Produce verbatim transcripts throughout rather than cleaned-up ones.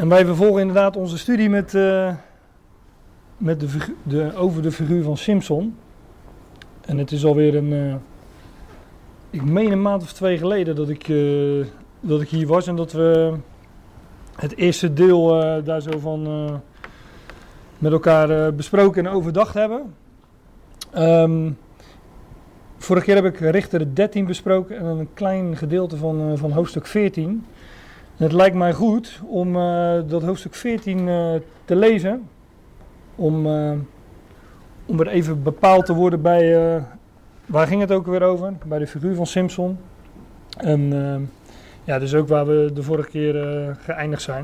En wij vervolgen inderdaad onze studie met, uh, met de, de, over de figuur van Simson. En het is alweer een, uh, ik meen een maand of twee geleden dat ik, uh, dat ik hier was en dat we het eerste deel uh, daar zo van uh, met elkaar uh, besproken en overdacht hebben. Um, vorige keer heb ik Richter dertien besproken en een klein gedeelte van, uh, van hoofdstuk veertien. En het lijkt mij goed om uh, dat hoofdstuk veertien uh, te lezen, om, uh, om er even bepaald te worden bij, uh, waar ging het ook weer over? Bij de figuur van Simson. En uh, ja, dus ook waar we de vorige keer uh, geëindigd zijn.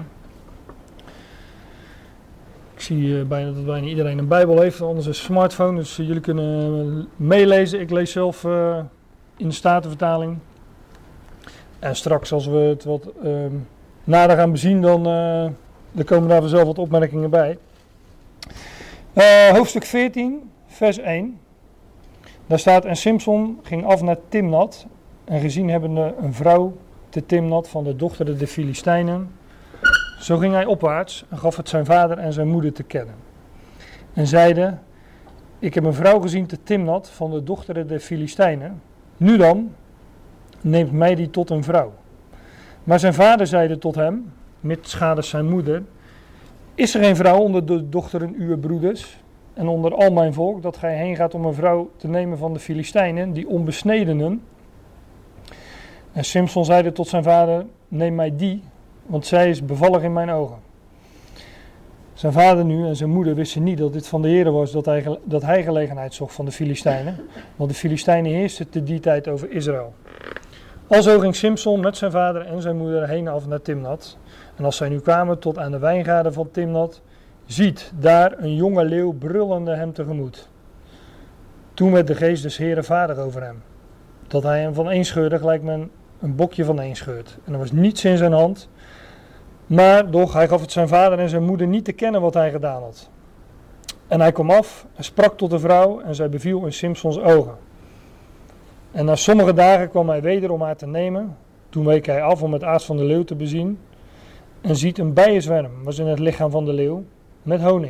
Ik zie uh, bijna dat bijna iedereen een Bijbel heeft, anders een smartphone, dus uh, jullie kunnen meelezen. Ik lees zelf uh, in de Statenvertaling. En straks als we het wat uh, nader gaan bezien, dan, uh, dan komen daar vanzelf wat opmerkingen bij. Uh, hoofdstuk veertien, vers één. Daar staat, en Simson ging af naar Timnat en gezien hebbende een vrouw te Timnat van de dochter der Filistijnen. Zo ging hij opwaarts en gaf het zijn vader en zijn moeder te kennen. En zeide, ik heb een vrouw gezien te Timnat van de dochter der Filistijnen. Nu dan, neemt mij die tot een vrouw. Maar zijn vader zeide tot hem, mitsgaders zijn moeder, is er geen vrouw onder de dochteren uw broeders en onder al mijn volk, dat gij heen gaat om een vrouw te nemen van de Filistijnen, die onbesnedenen? En Simson zeide tot zijn vader, neem mij die, want zij is bevallig in mijn ogen. Zijn vader nu en zijn moeder wisten niet dat dit van de Heere was, dat hij, dat hij gelegenheid zocht van de Filistijnen, want de Filistijnen heersten te die tijd over Israël. Alzo ging Simson met zijn vader en zijn moeder heen af naar Timnat. En als zij nu kwamen tot aan de wijngaarden van Timnat, ziet daar een jonge leeuw brullende hem tegemoet. Toen werd de geest des Heeren vader over hem, dat hij hem van een scheurde, gelijk men een bokje van een scheurt. En er was niets in zijn hand, maar doch hij gaf het zijn vader en zijn moeder niet te kennen wat hij gedaan had. En hij kwam af en sprak tot de vrouw en zij beviel in Simsons ogen. En na sommige dagen kwam hij weder om haar te nemen. Toen week hij af om het aas van de leeuw te bezien. En ziet een bijenzwerm was in het lichaam van de leeuw, met honing.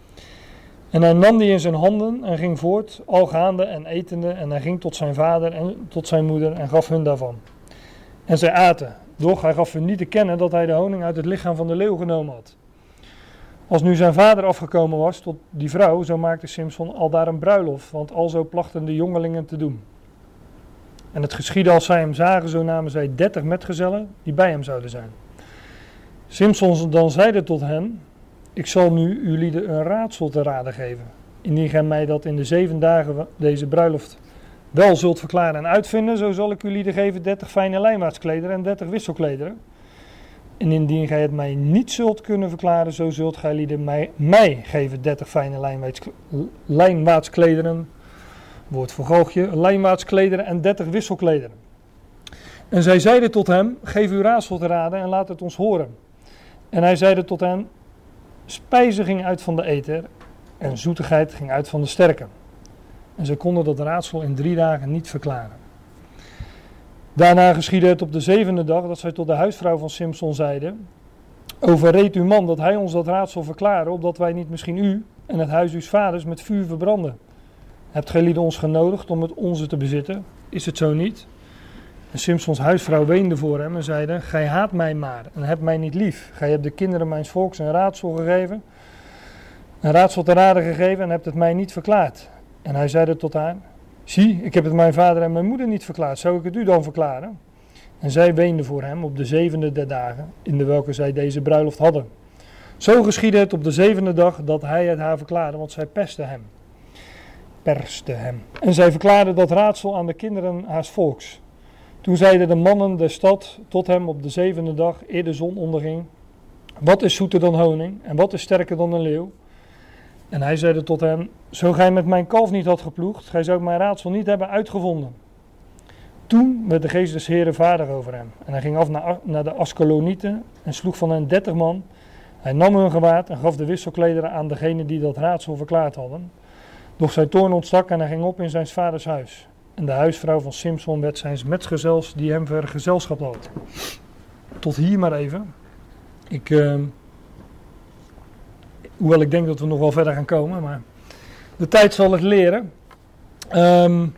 En hij nam die in zijn handen en ging voort, al gaande en etende. En hij ging tot zijn vader en tot zijn moeder en gaf hun daarvan. En zij aten, doch hij gaf hun niet te kennen dat hij de honing uit het lichaam van de leeuw genomen had. Als nu zijn vader afgekomen was tot die vrouw, zo maakte Simson aldaar een bruiloft, want alzo plachten de jongelingen te doen. En het geschiedde als zij hem zagen, zo namen zij dertig metgezellen die bij hem zouden zijn. Simson dan zeide tot hen, ik zal nu uw lieden een raadsel te raden geven. Indien gij mij dat in de zeven dagen deze bruiloft wel zult verklaren en uitvinden, zo zal ik uw lieden geven dertig fijne lijnwaadsklederen en dertig wisselklederen. En indien gij het mij niet zult kunnen verklaren, zo zult gij lieden mij, mij geven dertig fijne lijnwaadsklederen. Woord voor goocheltje, lijnwaadsklederen en dertig wisselklederen. En zij zeiden tot hem, geef uw raadsel te raden en laat het ons horen. En hij zeide tot hen, spijze ging uit van de eter en zoetigheid ging uit van de sterke. En zij konden dat raadsel in drie dagen niet verklaren. Daarna geschiedde het op de zevende dag dat zij tot de huisvrouw van Simson zeiden, overreed uw man dat hij ons dat raadsel verklare, opdat wij niet misschien u en het huis uw vaders met vuur verbranden. Hebt gij lieden ons genodigd om het onze te bezitten? Is het zo niet? En Simsons huisvrouw weende voor hem en zeide, gij haat mij maar en hebt mij niet lief. Gij hebt de kinderen mijns volks een raadsel gegeven, een raadsel te raden gegeven en hebt het mij niet verklaard. En hij zeide tot haar, zie, ik heb het mijn vader en mijn moeder niet verklaard, zou ik het u dan verklaren? En zij weende voor hem op de zevende der dagen, in de welke zij deze bruiloft hadden. Zo geschiedde het op de zevende dag dat hij het haar verklaarde, want zij pestte hem. Perste hem. En zij verklaarde dat raadsel aan de kinderen haars volks. Toen zeiden de mannen der stad tot hem op de zevende dag, eer de zon onderging, wat is zoeter dan honing en wat is sterker dan een leeuw? En hij zeide tot hem, zo gij met mijn kalf niet had geploegd, gij zou mijn raadsel niet hebben uitgevonden. Toen werd de geest des Heeren vader over hem. En hij ging af naar, naar de Askelonieten en sloeg van hen dertig man. Hij nam hun gewaad en gaf de wisselklederen aan degenen die dat raadsel verklaard hadden. Doch zijn toorn ontstak en hij ging op in zijn vaders huis. En de huisvrouw van Simson werd zijn metgezels die hem vergezelschapt had. Tot hier maar even. Ik uh, hoewel ik denk dat we nog wel verder gaan komen, maar de tijd zal het leren. Um,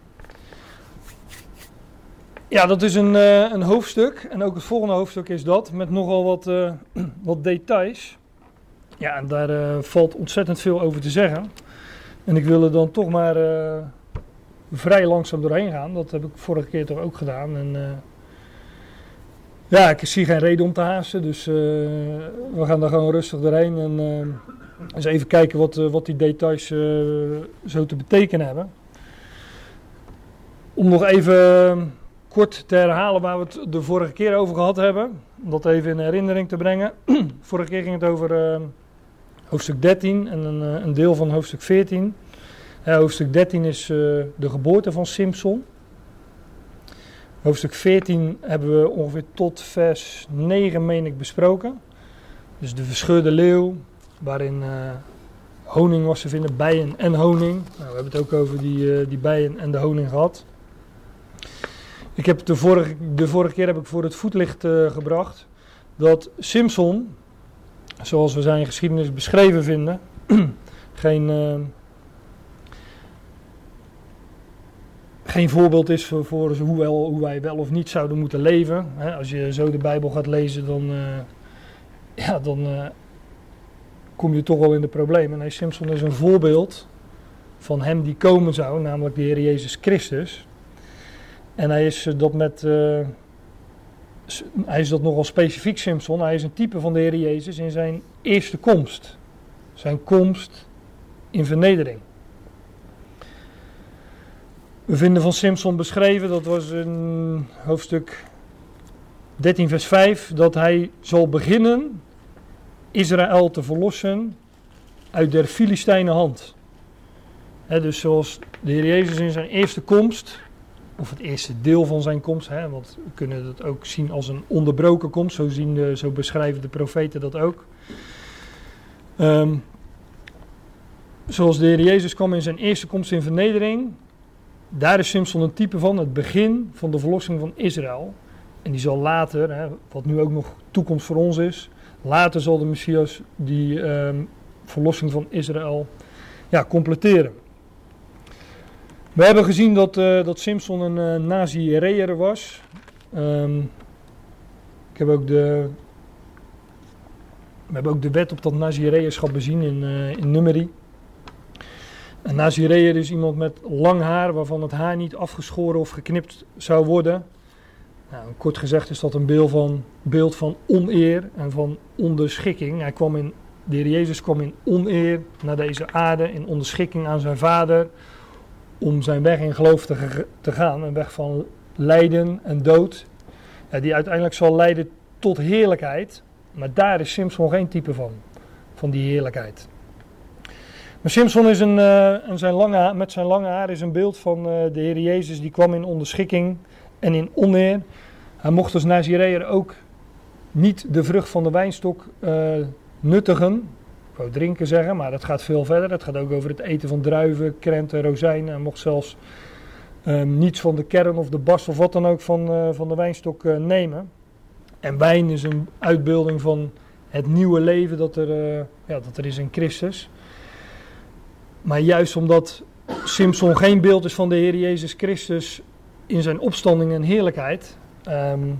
ja, dat is een, uh, een hoofdstuk. En ook het volgende hoofdstuk is dat, met nogal wat, uh, wat details. Ja, en daar uh, valt ontzettend veel over te zeggen. En ik wil er dan toch maar uh, vrij langzaam doorheen gaan. Dat heb ik vorige keer toch ook gedaan. En, uh, ja, ik zie geen reden om te haasten. Dus uh, we gaan daar gewoon rustig doorheen. En uh, eens even kijken wat, uh, wat die details uh, zo te betekenen hebben. Om nog even uh, kort te herhalen waar we het de vorige keer over gehad hebben. Om dat even in herinnering te brengen. Vorige keer ging het over uh, hoofdstuk dertien en een, uh, een deel van hoofdstuk veertien. Uh, hoofdstuk dertien is uh, de geboorte van Simson. Hoofdstuk veertien hebben we ongeveer tot vers negen, meen ik, besproken. Dus de verscheurde leeuw, waarin uh, honing was te vinden, bijen en honing. Nou, we hebben het ook over die, uh, die bijen en de honing gehad. Ik heb de, vorige, de vorige keer heb ik voor het voetlicht uh, gebracht dat Simson, zoals we zijn geschiedenis beschreven vinden, geen, uh, geen voorbeeld is voor, voor hoe, wel, hoe wij wel of niet zouden moeten leven. He, als je zo de Bijbel gaat lezen, dan, uh, ja, dan uh, kom je toch wel in de problemen. Nee, Simson is een voorbeeld van hem die komen zou, namelijk de Heer Jezus Christus. En hij is dat met, uh, hij is dat nogal specifiek, Simson. Hij is een type van de Heer Jezus in zijn eerste komst. Zijn komst in vernedering. We vinden van Simson beschreven, dat was in hoofdstuk dertien vers vijf, dat hij zal beginnen Israël te verlossen uit der Filistijnen hand. He, dus zoals de Heer Jezus in zijn eerste komst, of het eerste deel van zijn komst, hè, want we kunnen dat ook zien als een onderbroken komst, zo, zien de, zo beschrijven de profeten dat ook. Um, zoals de Heer Jezus kwam in zijn eerste komst in vernedering, daar is Simson een type van, het begin van de verlossing van Israël. En die zal later, hè, wat nu ook nog toekomst voor ons is, later zal de Messias die um, verlossing van Israël ja, completeren. We hebben gezien dat, uh, dat Simson een uh, Nazireër was. Um, ik heb ook de, we hebben ook de wet op dat Nazireërschap bezien in, uh, in Numeri. Een Nazireër is iemand met lang haar waarvan het haar niet afgeschoren of geknipt zou worden. Nou, kort gezegd is dat een beeld van, beeld van oneer en van onderschikking. Hij kwam in, de Heer Jezus kwam in oneer naar deze aarde, in onderschikking aan zijn vader, om zijn weg in geloof te, te gaan. Een weg van lijden en dood, ja, die uiteindelijk zal leiden tot heerlijkheid. Maar daar is Simson geen type van, van die heerlijkheid. Maar Simson is een, uh, en zijn lange, met zijn lange haar is een beeld van uh, de Heer Jezus, die kwam in onderschikking en in oneer. Hij mocht als Nazireër ook niet de vrucht van de wijnstok uh, nuttigen. Ik wou drinken zeggen, maar dat gaat veel verder. Het gaat ook over het eten van druiven, krenten, rozijnen. Hij mocht zelfs uh, niets van de kern of de bast of wat dan ook van, uh, van de wijnstok uh, nemen. En wijn is een uitbeelding van het nieuwe leven dat er, uh, ja, dat er is in Christus. Maar juist omdat Simson geen beeld is van de Heer Jezus Christus in zijn opstanding en heerlijkheid, um,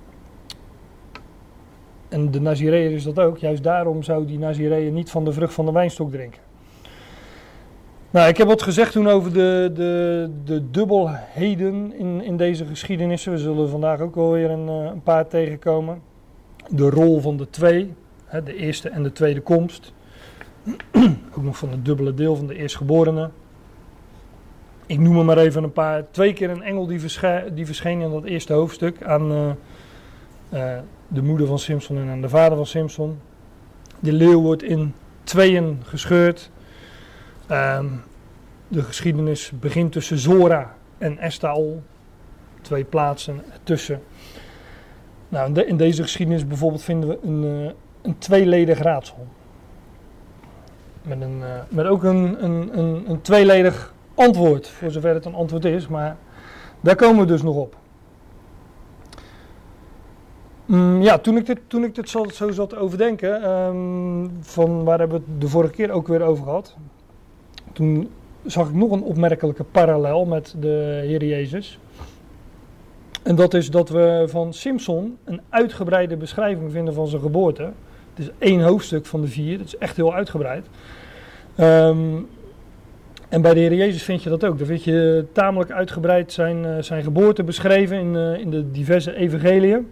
en de Nazireër is dat ook, juist daarom zou die Nazireër niet van de vrucht van de wijnstok drinken. Nou, ik heb wat gezegd toen over de, de, de dubbelheden in, in deze geschiedenissen. We zullen vandaag ook wel weer een, een paar tegenkomen. De rol van de twee, hè, de eerste en de tweede komst. Ook nog van het dubbele deel van de eerstgeborene. Ik noem er maar even een paar. Twee keer een engel die, versche- die verscheen in dat eerste hoofdstuk aan uh, uh, de moeder van Simson en aan de vader van Simson. De leeuw wordt in tweeën gescheurd. Uh, de geschiedenis begint tussen Zora en Estaol. Twee plaatsen ertussen. Nou, in, de, in deze geschiedenis bijvoorbeeld vinden we een, uh, een tweeledig raadsel. Met, een, uh, met ook een, een, een, een tweeledig antwoord, voor zover het een antwoord is, maar daar komen we dus nog op. Mm, ja, toen ik dit, toen ik dit zo, zo zat te overdenken, um, van waar hebben we het de vorige keer ook weer over gehad. Toen zag ik nog een opmerkelijke parallel met de Heer Jezus. En dat is dat we van Simson een uitgebreide beschrijving vinden van zijn geboorte. Het is één hoofdstuk van de vier, het is echt heel uitgebreid. Um, en bij de Heer Jezus vind je dat ook. Daar vind je tamelijk uitgebreid zijn, uh, zijn geboorte beschreven in, uh, in de diverse evangeliën.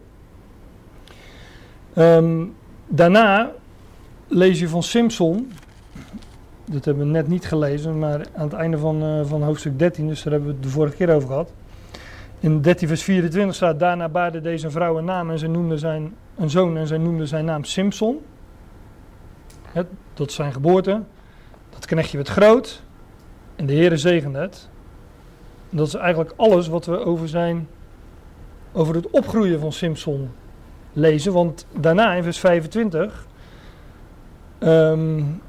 Um, daarna lees je van Simson, dat hebben we net niet gelezen, maar aan het einde van, uh, van hoofdstuk dertien, dus daar hebben we het de vorige keer over gehad. In dertien vers vierentwintig staat, daarna baarde deze vrouw een naam en zij noemde zijn, een zoon en zij noemde zijn naam Simson. Het, dat is zijn geboorte, dat knechtje werd groot en de Heere zegende het. En dat is eigenlijk alles wat we over zijn, over het opgroeien van Simson lezen, want daarna in vers vijfentwintig, um,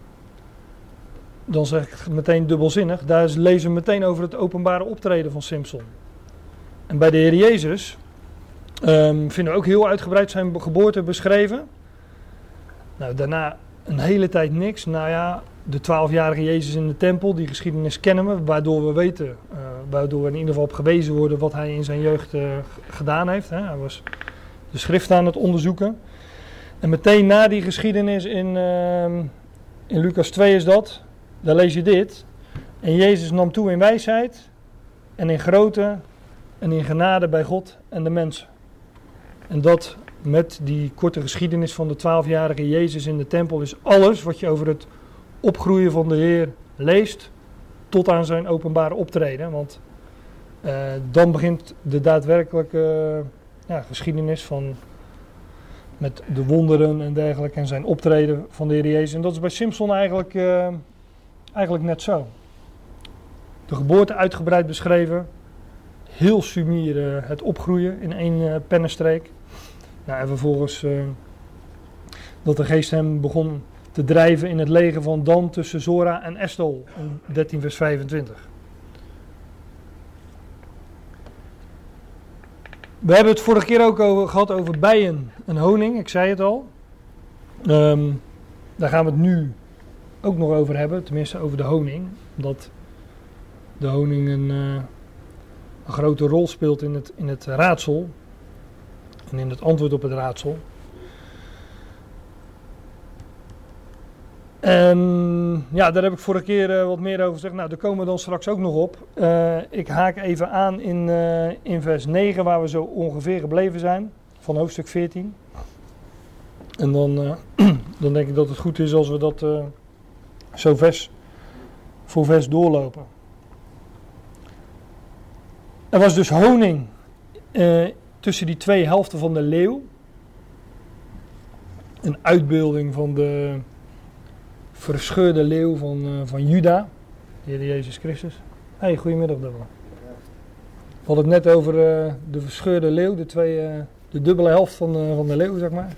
dan zeg ik meteen dubbelzinnig, daar lezen we meteen over het openbare optreden van Simson. En bij de Heer Jezus um, vinden we ook heel uitgebreid zijn geboorte beschreven. Nou, daarna een hele tijd niks. Nou ja, de twaalfjarige Jezus in de tempel, die geschiedenis kennen we, waardoor we weten, uh, waardoor we in ieder geval op gewezen worden wat hij in zijn jeugd uh, gedaan heeft. Hè. Hij was de schrift aan het onderzoeken. En meteen na die geschiedenis in, uh, in Lucas twee is dat, daar lees je dit. En Jezus nam toe in wijsheid en in grootte en in genade bij God en de mensen. En dat met die korte geschiedenis van de twaalfjarige Jezus in de tempel is alles wat je over het opgroeien van de Heer leest tot aan zijn openbare optreden. Want uh, dan begint de daadwerkelijke uh, ja, geschiedenis van met de wonderen en dergelijke en zijn optreden van de Heer Jezus. En dat is bij Simson eigenlijk, uh, eigenlijk net zo. De geboorte uitgebreid beschreven. Heel sumier uh, het opgroeien in één uh, pennenstreek. Nou, en vervolgens uh, dat de geest hem begon te drijven in het leger van Dan tussen Zora en Eshtaol. In dertien vers vijfentwintig. We hebben het vorige keer ook over, gehad over bijen en honing. Ik zei het al. Um, daar gaan we het nu ook nog over hebben. Tenminste over de honing. Omdat de honing een, uh, een grote rol speelt in het, in het raadsel. En in het antwoord op het raadsel. En ja, daar heb ik vorige keer uh, wat meer over gezegd. Nou, daar komen we dan straks ook nog op. Uh, ik haak even aan in, uh, in vers negen, waar we zo ongeveer gebleven zijn. Van hoofdstuk veertien. En dan, uh, dan denk ik dat het goed is als we dat uh, zo vers voor vers doorlopen. Er was dus honing uh, tussen die twee helften van de leeuw. Een uitbeelding van de verscheurde leeuw van, uh, van Juda, de Heer Jezus Christus. Hey, goedemiddag dubbel. We hadden het net over uh, de verscheurde leeuw, de, twee, uh, de dubbele helft van, uh, van de leeuw, zeg maar.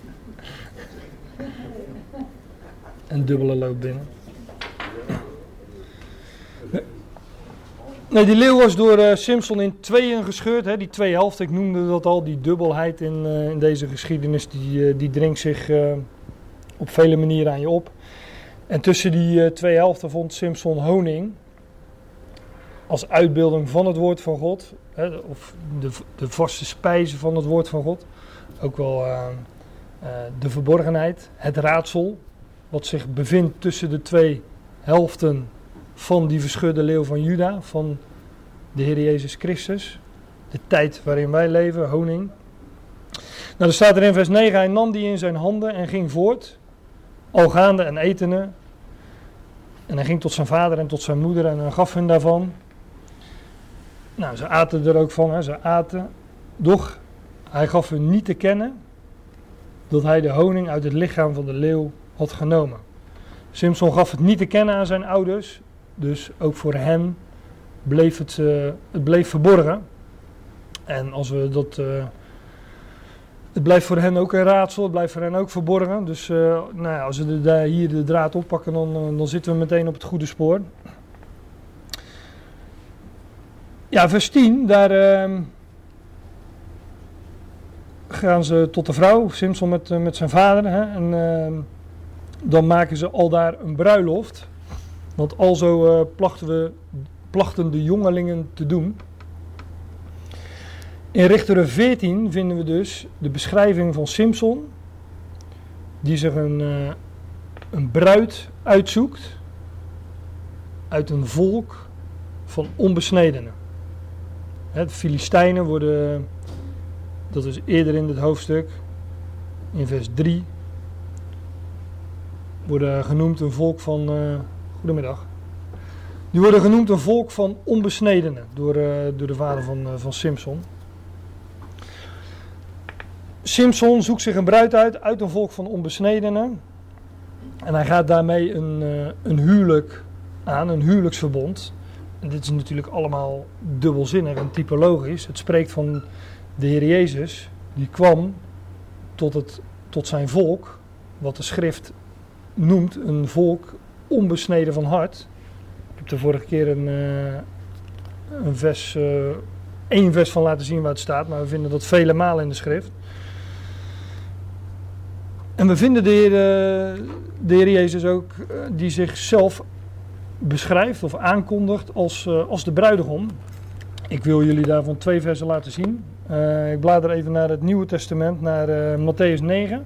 En dubbele loopt binnen. Nee, die leeuw was door uh, Simson in tweeën gescheurd. Hè, die twee helften, ik noemde dat al, die dubbelheid in, uh, in deze geschiedenis, die, uh, die dringt zich uh, op vele manieren aan je op. En tussen die uh, twee helften vond Simson honing als uitbeelding van het woord van God. Hè, of de, de vaste spijze van het woord van God. Ook wel uh, uh, de verborgenheid, het raadsel, wat zich bevindt tussen de twee helften van die verscheurde leeuw van Juda, van de Heer Jezus Christus. De tijd waarin wij leven, honing. Nou, er staat er in vers negen, hij nam die in zijn handen en ging voort, al gaande en etende. En hij ging tot zijn vader en tot zijn moeder en hij gaf hun daarvan. Nou, ze aten er ook van, hè, ze aten. Doch hij gaf hun niet te kennen dat hij de honing uit het lichaam van de leeuw had genomen. Simson gaf het niet te kennen aan zijn ouders, dus ook voor hen bleef het, uh, het bleef verborgen. En als we dat, uh, het blijft voor hen ook een raadsel, het blijft voor hen ook verborgen. Dus uh, nou ja, als we de, de, hier de draad oppakken, dan, uh, dan zitten we meteen op het goede spoor. Ja, vers tien, daar uh, gaan ze tot de vrouw, Simson met, uh, met zijn vader. Hè, en uh, dan maken ze aldaar een bruiloft. Want alzo uh, plachten, we, plachten de jongelingen te doen. In Richteren veertien vinden we dus de beschrijving van Simson, die zich een, uh, een bruid uitzoekt uit een volk van onbesnedenen. Hè, de Filistijnen worden, dat is eerder in dit hoofdstuk, in vers drie, worden genoemd een volk van, uh, goedemiddag, die worden genoemd een volk van onbesnedenen door, uh, door de vader van, uh, van Simson. Simson zoekt zich een bruid uit, uit een volk van onbesnedenen. En hij gaat daarmee een, uh, een huwelijk aan, een huwelijksverbond. En dit is natuurlijk allemaal dubbelzinnig en typologisch. Het spreekt van de Heer Jezus, die kwam tot, het, tot zijn volk, wat de schrift noemt een volk onbesneden van hart. Ik heb de vorige keer een, uh, een vers, uh, één vers van laten zien waar het staat, maar we vinden dat vele malen in de schrift. En we vinden de Heer, de Heer Jezus ook, die zichzelf beschrijft of aankondigt als, als de bruidegom. Ik wil jullie daarvan twee versen laten zien. Uh, ik blader even naar het Nieuwe Testament, naar uh, Mattheüs negen.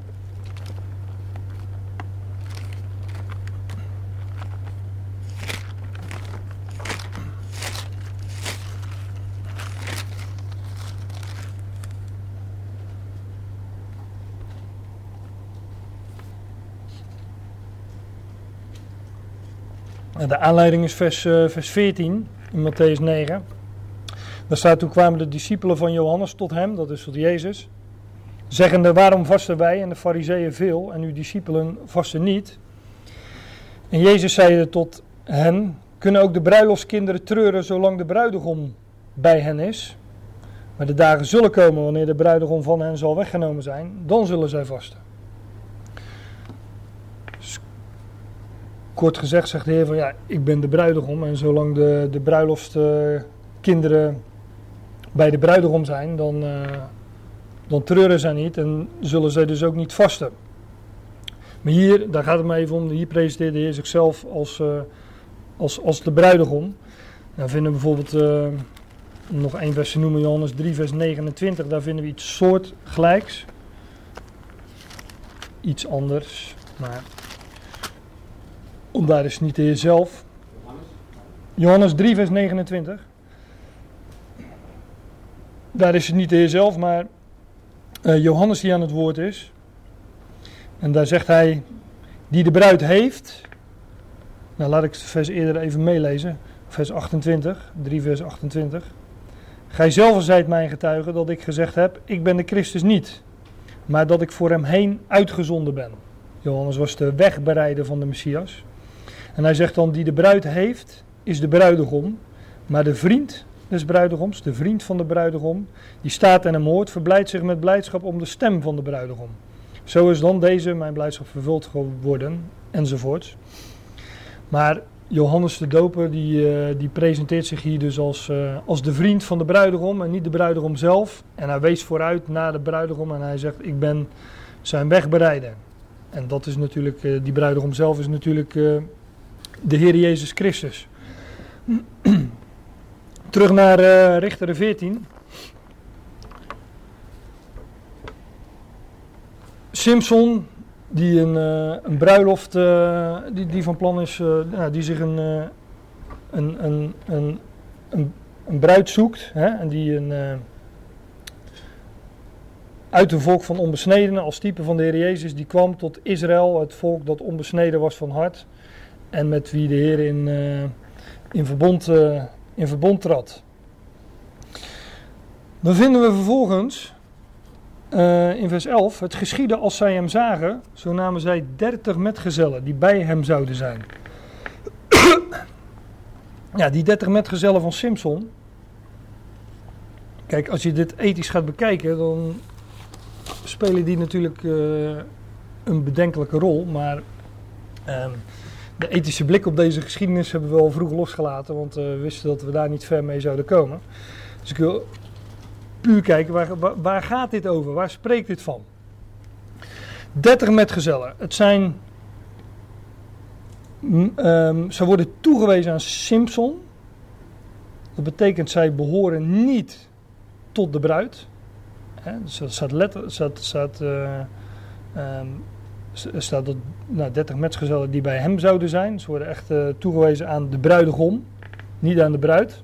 De aanleiding is vers, uh, vers veertien in Mattheüs negen. Daar staat: toen kwamen de discipelen van Johannes tot hem, dat is tot Jezus, zeggende: waarom vasten wij en de farizeeën veel en uw discipelen vasten niet? En Jezus zeide tot hen: kunnen ook de bruiloftskinderen treuren zolang de bruidegom bij hen is? Maar de dagen zullen komen wanneer de bruidegom van hen zal weggenomen zijn, dan zullen zij vasten. Kort gezegd zegt de Heer van ja, ik ben de bruidegom en zolang de, de bruiloftkinderen uh, bij de bruidegom zijn, dan, uh, dan treuren zij niet en zullen zij dus ook niet vasten. Maar hier, daar gaat het maar even om, hier presenteert de Heer zichzelf als, uh, als, als de bruidegom. Dan vinden we bijvoorbeeld, uh, om nog één vers te noemen, Johannes drie vers negenentwintig, daar vinden we iets soortgelijks. Iets anders, maar... Daar is niet de Heer zelf. Johannes drie vers negenentwintig. Daar is het niet de Heer zelf, maar uh, Johannes die aan het woord is. En daar zegt hij, die de bruid heeft. Nou, laat ik het vers eerder even meelezen. Vers achtentwintig, drie vers achtentwintig. Gij zelf zijt mijn getuige dat ik gezegd heb, ik ben de Christus niet, maar dat ik voor hem heen uitgezonden ben. Johannes was de wegbereider van de Messias. En hij zegt dan, die de bruid heeft, is de bruidegom. Maar de vriend des bruidegoms, de vriend van de bruidegom, die staat en hem hoort, verblijdt zich met blijdschap om de stem van de bruidegom. Zo is dan deze mijn blijdschap vervuld geworden, enzovoorts. Maar Johannes de Doper, die, uh, die presenteert zich hier dus als, uh, als de vriend van de bruidegom en niet de bruidegom zelf. En hij wees vooruit naar de bruidegom en hij zegt, ik ben zijn wegbereider. En dat is natuurlijk, uh, die bruidegom zelf is natuurlijk uh, de Heer Jezus Christus. Terug naar uh, Richteren veertien. Simson, die een, uh, een bruiloft, uh, die, die van plan is, uh, nou, die zich een, uh, een, een, een, een, een bruid zoekt, hè, en die een, uh, uit een volk van onbesnedenen, als type van de Heer Jezus, die kwam tot Israël, het volk dat onbesneden was van hart, en met wie de Heer in, uh, in, verbond, uh, in verbond trad. Dan vinden we vervolgens uh, in vers elf, het geschiedde als zij hem zagen, zo namen zij dertig metgezellen die bij hem zouden zijn. Ja, die dertig metgezellen van Simson. Kijk, als je dit ethisch gaat bekijken, dan spelen die natuurlijk uh, een bedenkelijke rol, maar uh, de ethische blik op deze geschiedenis hebben we al vroeg losgelaten, want uh, we wisten dat we daar niet ver mee zouden komen. Dus ik wil puur kijken, waar, waar, waar gaat dit over? Waar spreekt dit van? dertig metgezellen. Het zijn, um, ze worden toegewezen aan Simson. Dat betekent zij behoren niet tot de bruid. He, dus dat staat letterlijk, staat, staat, uh, um, staat dat, nou, dertig metgezellen die bij hem zouden zijn. Ze worden echt uh, toegewezen aan de bruidegom, niet aan de bruid.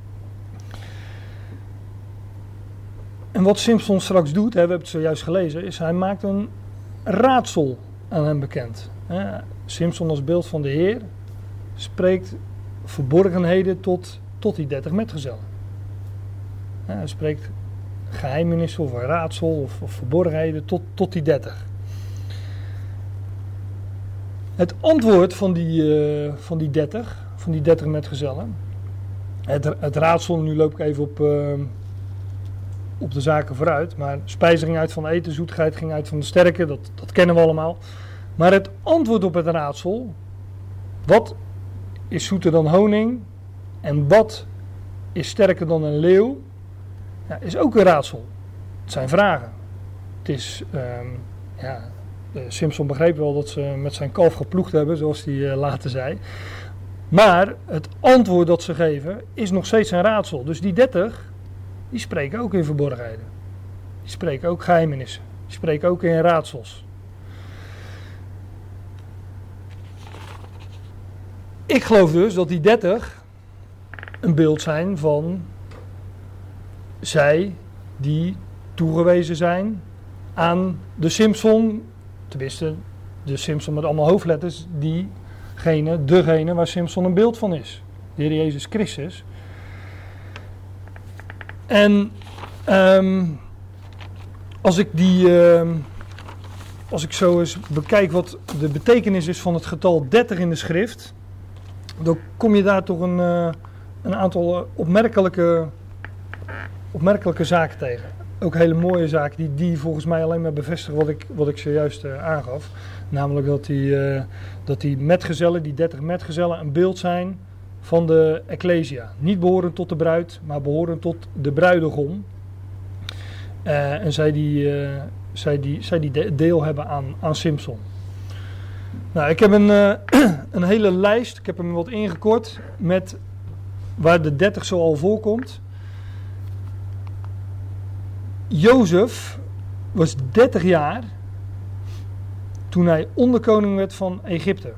En wat Simson straks doet, hè, we hebben het zojuist gelezen, is hij maakt een raadsel aan hem bekend. Hè. Simson als beeld van de Heer spreekt verborgenheden tot, tot die dertig metgezellen. Hè, hij spreekt geheimenissen of een raadsel of, of verborgenheden tot, tot die dertig. Het antwoord van die, uh, van die dertig, van die dertig metgezellen, het, het raadsel, nu loop ik even op... Uh, op de zaken vooruit, maar spijs ging uit van eten, zoetigheid ging uit van de sterke, dat, dat kennen we allemaal. Maar het antwoord op het raadsel, wat is zoeter dan honing en wat is sterker dan een leeuw, ja, is ook een raadsel. Het zijn vragen. Het is, um, ja, Simson begreep wel dat ze met zijn kalf geploegd hebben, zoals hij uh, later zei. Maar het antwoord dat ze geven is nog steeds een raadsel. Dus die dertig, die spreken ook in verborgenheden. Die spreken ook geheimenissen. Die spreken ook in raadsels. Ik geloof dus dat die dertig een beeld zijn van zij die toegewezen zijn aan de Simson, tenminste de Simson met allemaal hoofdletters, diegene, degene waar Simson een beeld van is. De Heer Jezus Christus. En um, als ik die, uh, als ik zo eens bekijk wat de betekenis is van het getal dertig in de schrift, dan kom je daar toch een, uh, een aantal opmerkelijke, opmerkelijke zaken tegen. Ook hele mooie zaken die, die volgens mij alleen maar bevestigen wat ik, wat ik zojuist uh, aangaf. Namelijk dat die, uh, dat die metgezellen, die dertig metgezellen, een beeld zijn van de Ecclesia. Niet behorend tot de bruid, maar behorend tot de bruidegom. Uh, en zij die, uh, zij die, zij die deel hebben aan, aan Simson. Nou, ik heb een, uh, een hele lijst, ik heb hem wat ingekort, met waar de dertig zo al voorkomt. Jozef was dertig jaar toen hij onderkoning werd van Egypte.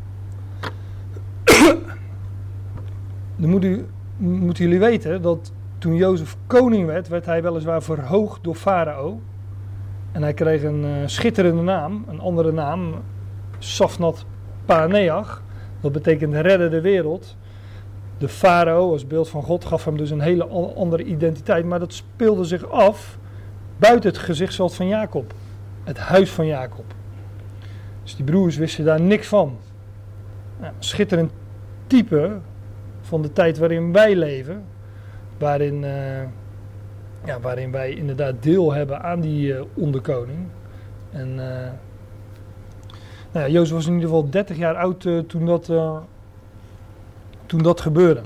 Dan moet u, moeten jullie weten dat toen Jozef koning werd, werd hij weliswaar verhoogd door Farao. En hij kreeg een uh, schitterende naam, een andere naam, Safnat Paneach. Dat betekent redder de wereld. De Farao als beeld van God gaf hem dus een hele andere identiteit. Maar dat speelde zich af buiten het gezichtsveld van Jacob. Het huis van Jacob. Dus die broers wisten daar niks van. Nou, schitterend type van de tijd waarin wij leven. Waarin, uh, ja, waarin wij inderdaad deel hebben aan die uh, onderkoning. En uh, nou ja, Jozef was in ieder geval dertig jaar oud uh, toen, dat, uh, toen dat gebeurde.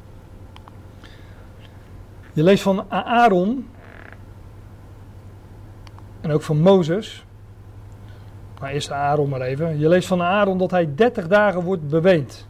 Je leest van Aaron en ook van Mozes. Maar eerst Aaron maar even. Je leest van Aaron dat hij dertig dagen wordt beweend.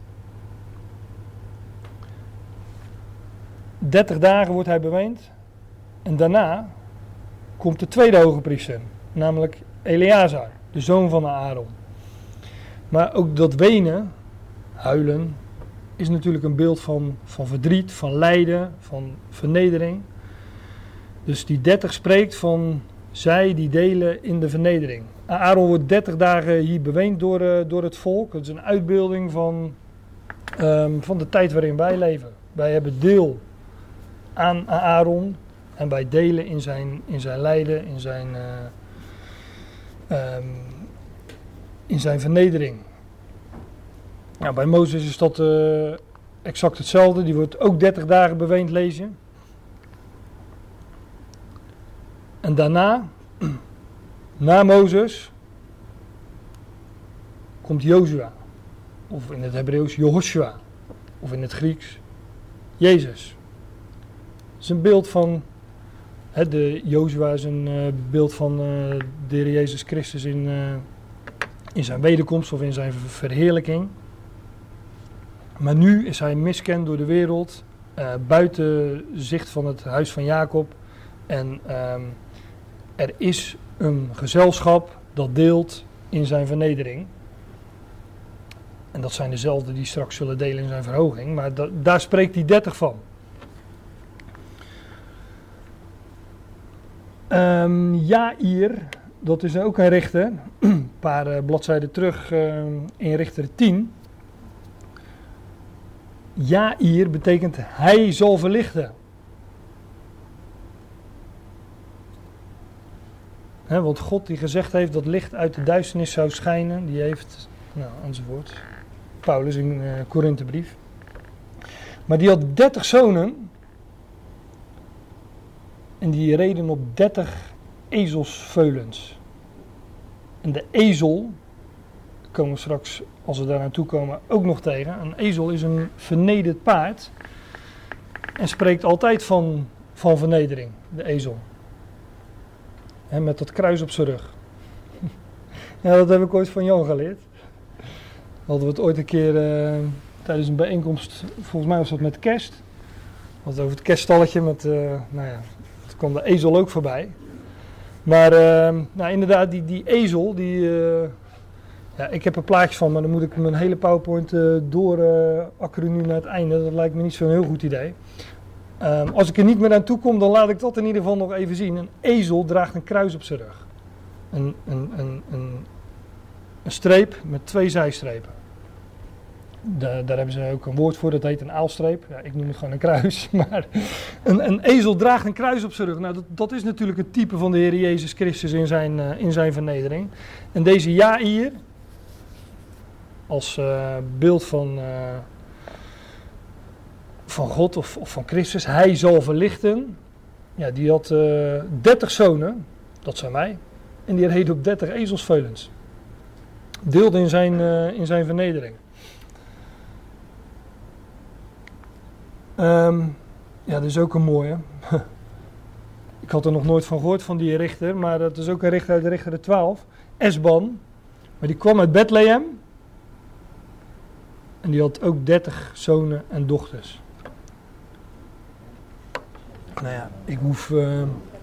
dertig dagen wordt hij beweend. En daarna komt de tweede hoge priester. Namelijk Eleazar, de zoon van Aaron. Maar ook dat wenen, huilen, is natuurlijk een beeld van, van verdriet, van lijden, van vernedering. Dus die dertig spreekt van zij die delen in de vernedering. Aaron wordt dertig dagen hier beweend door, uh, door het volk. Het is een uitbeelding van, um, van de tijd waarin wij leven. Wij hebben deel aan Aaron en wij delen in zijn, in zijn lijden, in zijn, uh, um, in zijn vernedering. Nou, bij Mozes is dat uh, exact hetzelfde. Die wordt ook dertig dagen beweend, lees je. En daarna, na Mozes, komt Jozua. Of in het Hebreeuws Jehoshua. Of in het Grieks Jezus. Het is een beeld van He, de Jozua is een uh, beeld van uh, de Heer Jezus Christus in, uh, in zijn wederkomst of in zijn verheerlijking. Maar nu is hij miskend door de wereld, uh, buiten zicht van het huis van Jacob. En um, er is een gezelschap dat deelt in zijn vernedering. En dat zijn dezelfde die straks zullen delen in zijn verhoging. Maar da- daar spreekt hij dertig van. Um, Jair, dat is ook een richter. Een paar uh, bladzijden terug uh, in Richter tien. Jair betekent hij zal verlichten. He, want God die gezegd heeft dat licht uit de duisternis zou schijnen, die heeft, nou enzovoort, Paulus in uh, Korinthebrief. Maar die had dertig zonen en die reden op dertig ezelsveulens. En de ezel, komen we straks, als we daar naartoe komen, ook nog tegen. Een ezel is een vernederd paard en spreekt altijd van, van vernedering, de ezel. He, met dat kruis op zijn rug. Ja, dat heb ik ooit van Jan geleerd. Hadden we het ooit een keer uh, tijdens een bijeenkomst, volgens mij was dat met kerst. We hadden het over het kerststalletje, met, uh, nou ja, toen kwam de ezel ook voorbij. Maar uh, nou, inderdaad, die, die ezel, die, uh, ja, ik heb er plaatjes van, maar dan moet ik mijn hele PowerPoint uh, door uh, akkeren nu naar het einde. Dat lijkt me niet zo'n heel goed idee. Um, als ik er niet meer aan toe kom, dan laat ik dat in ieder geval nog even zien. Een ezel draagt een kruis op zijn rug. Een, een, een, een, een streep met twee zijstrepen. De, daar hebben ze ook een woord voor, dat heet een aalstreep. Ja, ik noem het gewoon een kruis. Maar een, een ezel draagt een kruis op zijn rug. Nou, dat, dat is natuurlijk het type van de Heer Jezus Christus in zijn, uh, in zijn vernedering. En deze Jair, als uh, beeld van... Uh, van God of, of van Christus, hij zal verlichten. Ja, die had uh, dertig zonen, dat zijn wij, en die reed op dertig ezelsveulens. Deelde in zijn, uh, in zijn vernedering. Um, ja, dat is ook een mooie. Ik had er nog nooit van gehoord van die richter, maar dat is ook een richter uit de Richter twaalf, Esban. Maar die kwam uit Bethlehem. En die had ook dertig zonen en dochters. Nou ja, ik hoef... Uh,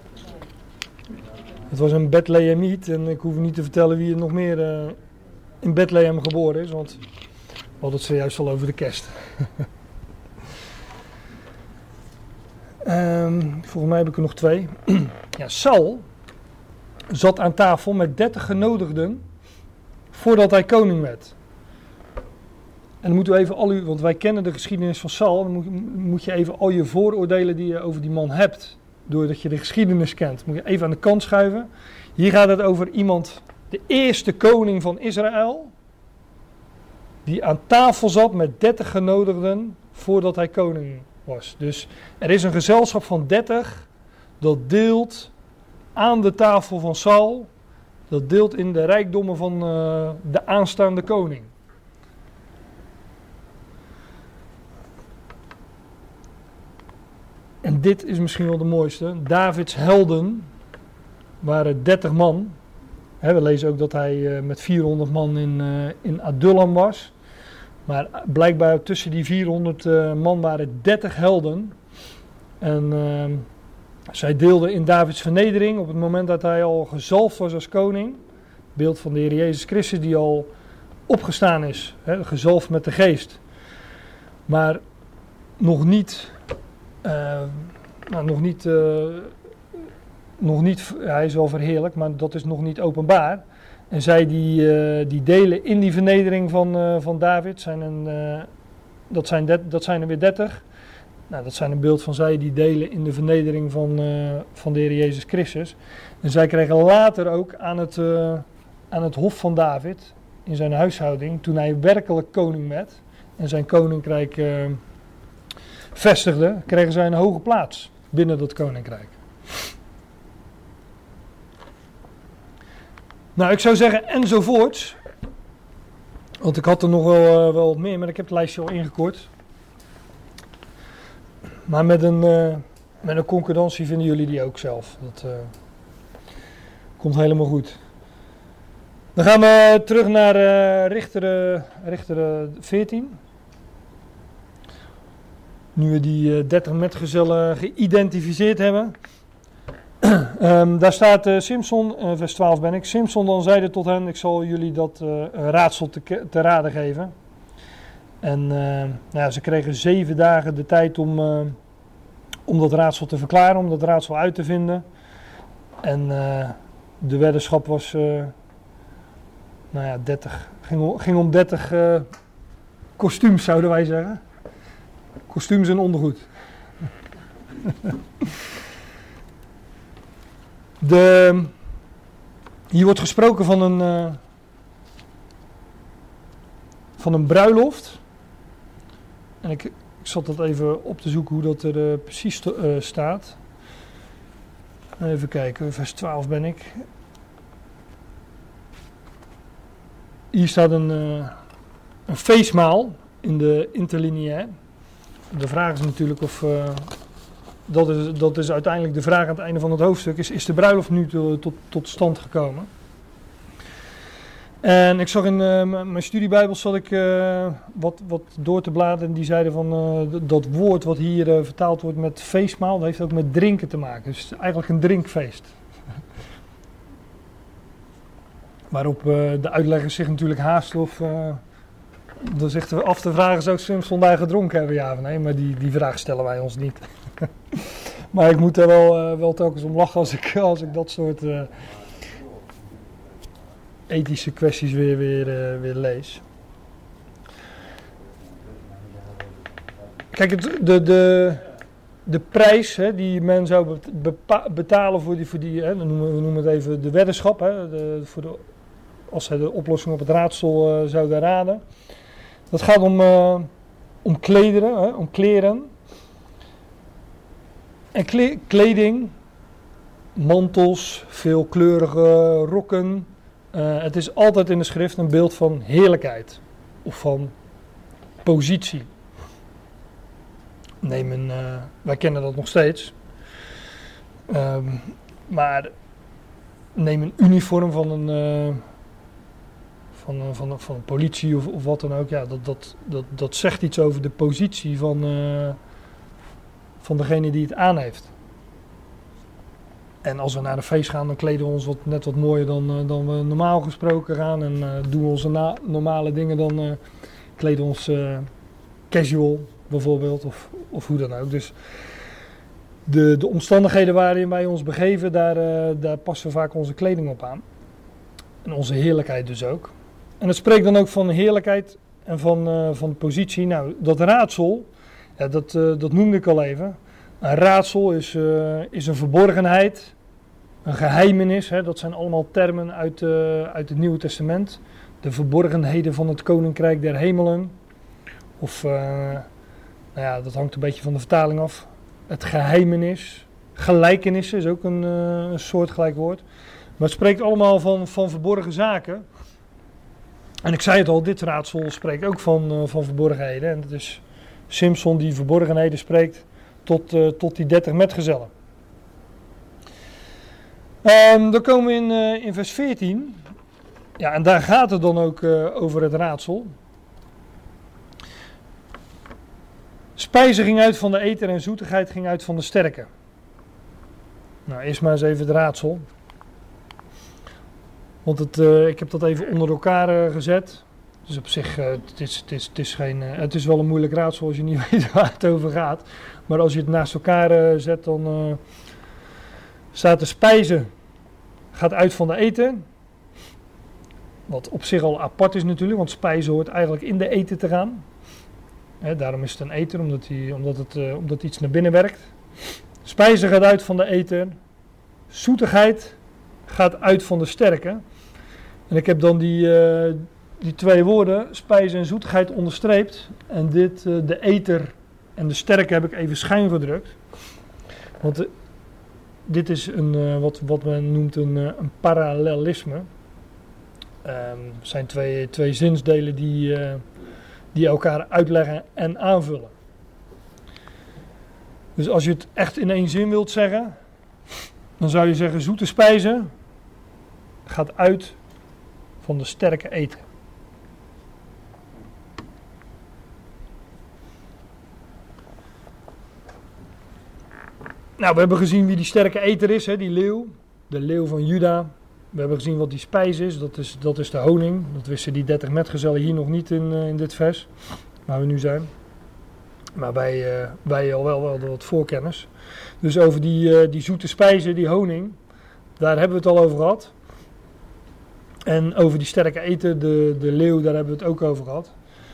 het was een Bethlehemiet en ik hoef niet te vertellen wie er nog meer uh, in Bethlehem geboren is, want we hadden het zojuist al over de kerst. um, volgens mij heb ik er nog twee. Ja, Saul zat aan tafel met dertig genodigden voordat hij koning werd. En dan moeten we even al uw, want wij kennen de geschiedenis van Saul, dan moet, moet je even al je vooroordelen die je over die man hebt, doordat je de geschiedenis kent, moet je even aan de kant schuiven. Hier gaat het over iemand, de eerste koning van Israël, die aan tafel zat met dertig genodigden voordat hij koning was. Dus er is een gezelschap van dertig dat deelt aan de tafel van Saul, dat deelt in de rijkdommen van uh, de aanstaande koning. En dit is misschien wel de mooiste. Davids helden waren dertig man. He, we lezen ook dat hij uh, met vierhonderd man in, uh, in Adullam was. Maar blijkbaar tussen die vierhonderd uh, man waren dertig helden. En uh, zij deelden in Davids vernedering op het moment dat hij al gezalfd was als koning. Beeld van de Heer Jezus Christus die al opgestaan is. He, gezalfd met de geest. Maar nog niet... Uh, nou, nog niet, uh, nog niet, hij is wel verheerlijk, maar dat is nog niet openbaar. En zij die, uh, die delen in die vernedering van, uh, van David, zijn een, uh, dat, zijn de, dat zijn er weer dertig. Nou, dat zijn een beeld van zij die delen in de vernedering van, uh, van de Heer Jezus Christus. En zij kregen later ook aan het, uh, aan het hof van David, in zijn huishouding, toen hij werkelijk koning werd en zijn koninkrijk... Uh, vestigden, kregen zij een hoge plaats binnen dat koninkrijk. Nou, ik zou zeggen enzovoorts. Want ik had er nog wel, uh, wel wat meer, maar ik heb het lijstje al ingekort. Maar met een, uh, met een concordantie vinden jullie die ook zelf. Dat uh, komt helemaal goed. Dan gaan we terug naar uh, Richter, uh, Richter veertien. Nu we die uh, dertig metgezellen geïdentificeerd hebben. um, daar staat uh, Simson, uh, vers twaalf ben ik. Simson dan zeide tot hen, ik zal jullie dat uh, raadsel te, te raden geven. En uh, nou ja, ze kregen zeven dagen de tijd om, uh, om dat raadsel te verklaren, om dat raadsel uit te vinden. En uh, de weddenschap was, uh, nou ja, dertig, ging, om, ging om dertig uh, kostuums, zouden wij zeggen. Kostuums en ondergoed. De, hier wordt gesproken van een, uh, van een bruiloft. En ik, ik zat dat even op te zoeken hoe dat er uh, precies to, uh, staat. Even kijken, vers twaalf ben ik. Hier staat een, uh, een feestmaal in de interlineair. De vraag is natuurlijk of, uh, dat, is, dat is uiteindelijk de vraag aan het einde van het hoofdstuk, is, is de bruiloft nu to, tot, tot stand gekomen? En ik zag in uh, mijn studiebijbel zat ik uh, wat, wat door te bladeren en die zeiden van uh, dat woord wat hier uh, vertaald wordt met feestmaal, dat heeft ook met drinken te maken. Dus het is eigenlijk een drinkfeest. Waarop uh, de uitleggers zich natuurlijk haasten of... Uh, Dan zegt we af te vragen, zou Simson daar gedronken hebben? Ja of nee, maar die, die vraag stellen wij ons niet. Maar ik moet er wel, uh, wel telkens om lachen als ik, als ik dat soort uh, ethische kwesties weer, weer, uh, weer lees. Kijk, het, de, de, de prijs hè, die men zou bepa- betalen voor die, voor die hè, dan noemen we, we noemen het even de weddenschap, hè, de, voor de, als zij de oplossing op het raadsel uh, zouden raden. Dat gaat om, uh, om klederen, hè, om kleren. En kle- kleding, mantels, veelkleurige rokken. Uh, het is altijd in de schrift een beeld van heerlijkheid of van positie. Neem een, uh, wij kennen dat nog steeds. Um, maar neem een uniform van een... Uh, Van, van, van een politie of, of wat dan ook. Ja, dat, dat, dat, dat zegt iets over de positie van, uh, van degene die het aan heeft. En als we naar een feest gaan, dan kleden we ons wat, net wat mooier dan, uh, dan we normaal gesproken gaan. En uh, doen we onze na- normale dingen, dan uh, kleden we ons uh, casual bijvoorbeeld. Of, of hoe dan ook. Dus de, de omstandigheden waarin wij ons begeven, daar, uh, daar passen we vaak onze kleding op aan. En onze heerlijkheid dus ook. En het spreekt dan ook van heerlijkheid en van, uh, van positie. Nou, dat raadsel, ja, dat, uh, dat noemde ik al even. Een raadsel is, uh, is een verborgenheid, een geheimenis. Hè, dat zijn allemaal termen uit, uh, uit het Nieuwe Testament. De verborgenheden van het Koninkrijk der Hemelen. Of, uh, nou ja, dat hangt een beetje van de vertaling af. Het geheimenis. Gelijkenissen is ook een, uh, een soortgelijk woord. Maar het spreekt allemaal van, van verborgen zaken. En ik zei het al, dit raadsel spreekt ook van, uh, van verborgenheden. En het is Simson die verborgenheden spreekt tot, uh, tot die dertig metgezellen. Um, dan komen we in, uh, in vers veertien. Ja, en daar gaat het dan ook uh, over het raadsel. Spijze ging uit van de eter en zoetigheid ging uit van de sterke. Nou, eerst maar eens even het raadsel. Want het, uh, ik heb dat even onder elkaar uh, gezet. Dus op zich, uh, het, is, het, is, het, is geen, uh, het is wel een moeilijk raadsel als je niet weet waar het over gaat. Maar als je het naast elkaar uh, zet, dan uh, staat de spijze gaat uit van de eten. Wat op zich al apart is natuurlijk, want spijze hoort eigenlijk in de eten te gaan. Hè, daarom is het een eter, omdat, die, omdat, het, uh, omdat iets naar binnen werkt. Spijze gaat uit van de eten. Zoetigheid gaat uit van de sterke. En ik heb dan die, uh, die twee woorden, spijze en zoetigheid, onderstreept. En dit, uh, de eter en de sterke, heb ik even schuin gedrukt. Want uh, dit is een, uh, wat, wat men noemt een, uh, een parallelisme. Het um, zijn twee, twee zinsdelen die, uh, die elkaar uitleggen en aanvullen. Dus als je het echt in één zin wilt zeggen, dan zou je zeggen zoete spijzen gaat uit van de sterke eten. Nou, we hebben gezien wie die sterke eter is, hè, die leeuw. De leeuw van Juda. We hebben gezien wat die spijs is. Dat is, dat is de honing. Dat wisten die dertig metgezellen hier nog niet in, uh, in dit vers. Waar we nu zijn. Maar wij, uh, wij al wel, wel wat voorkennis. Dus over die, uh, die zoete spijzen, die honing. Daar hebben we het al over gehad. En over die sterke eter, de, de leeuw, daar hebben we het ook over gehad.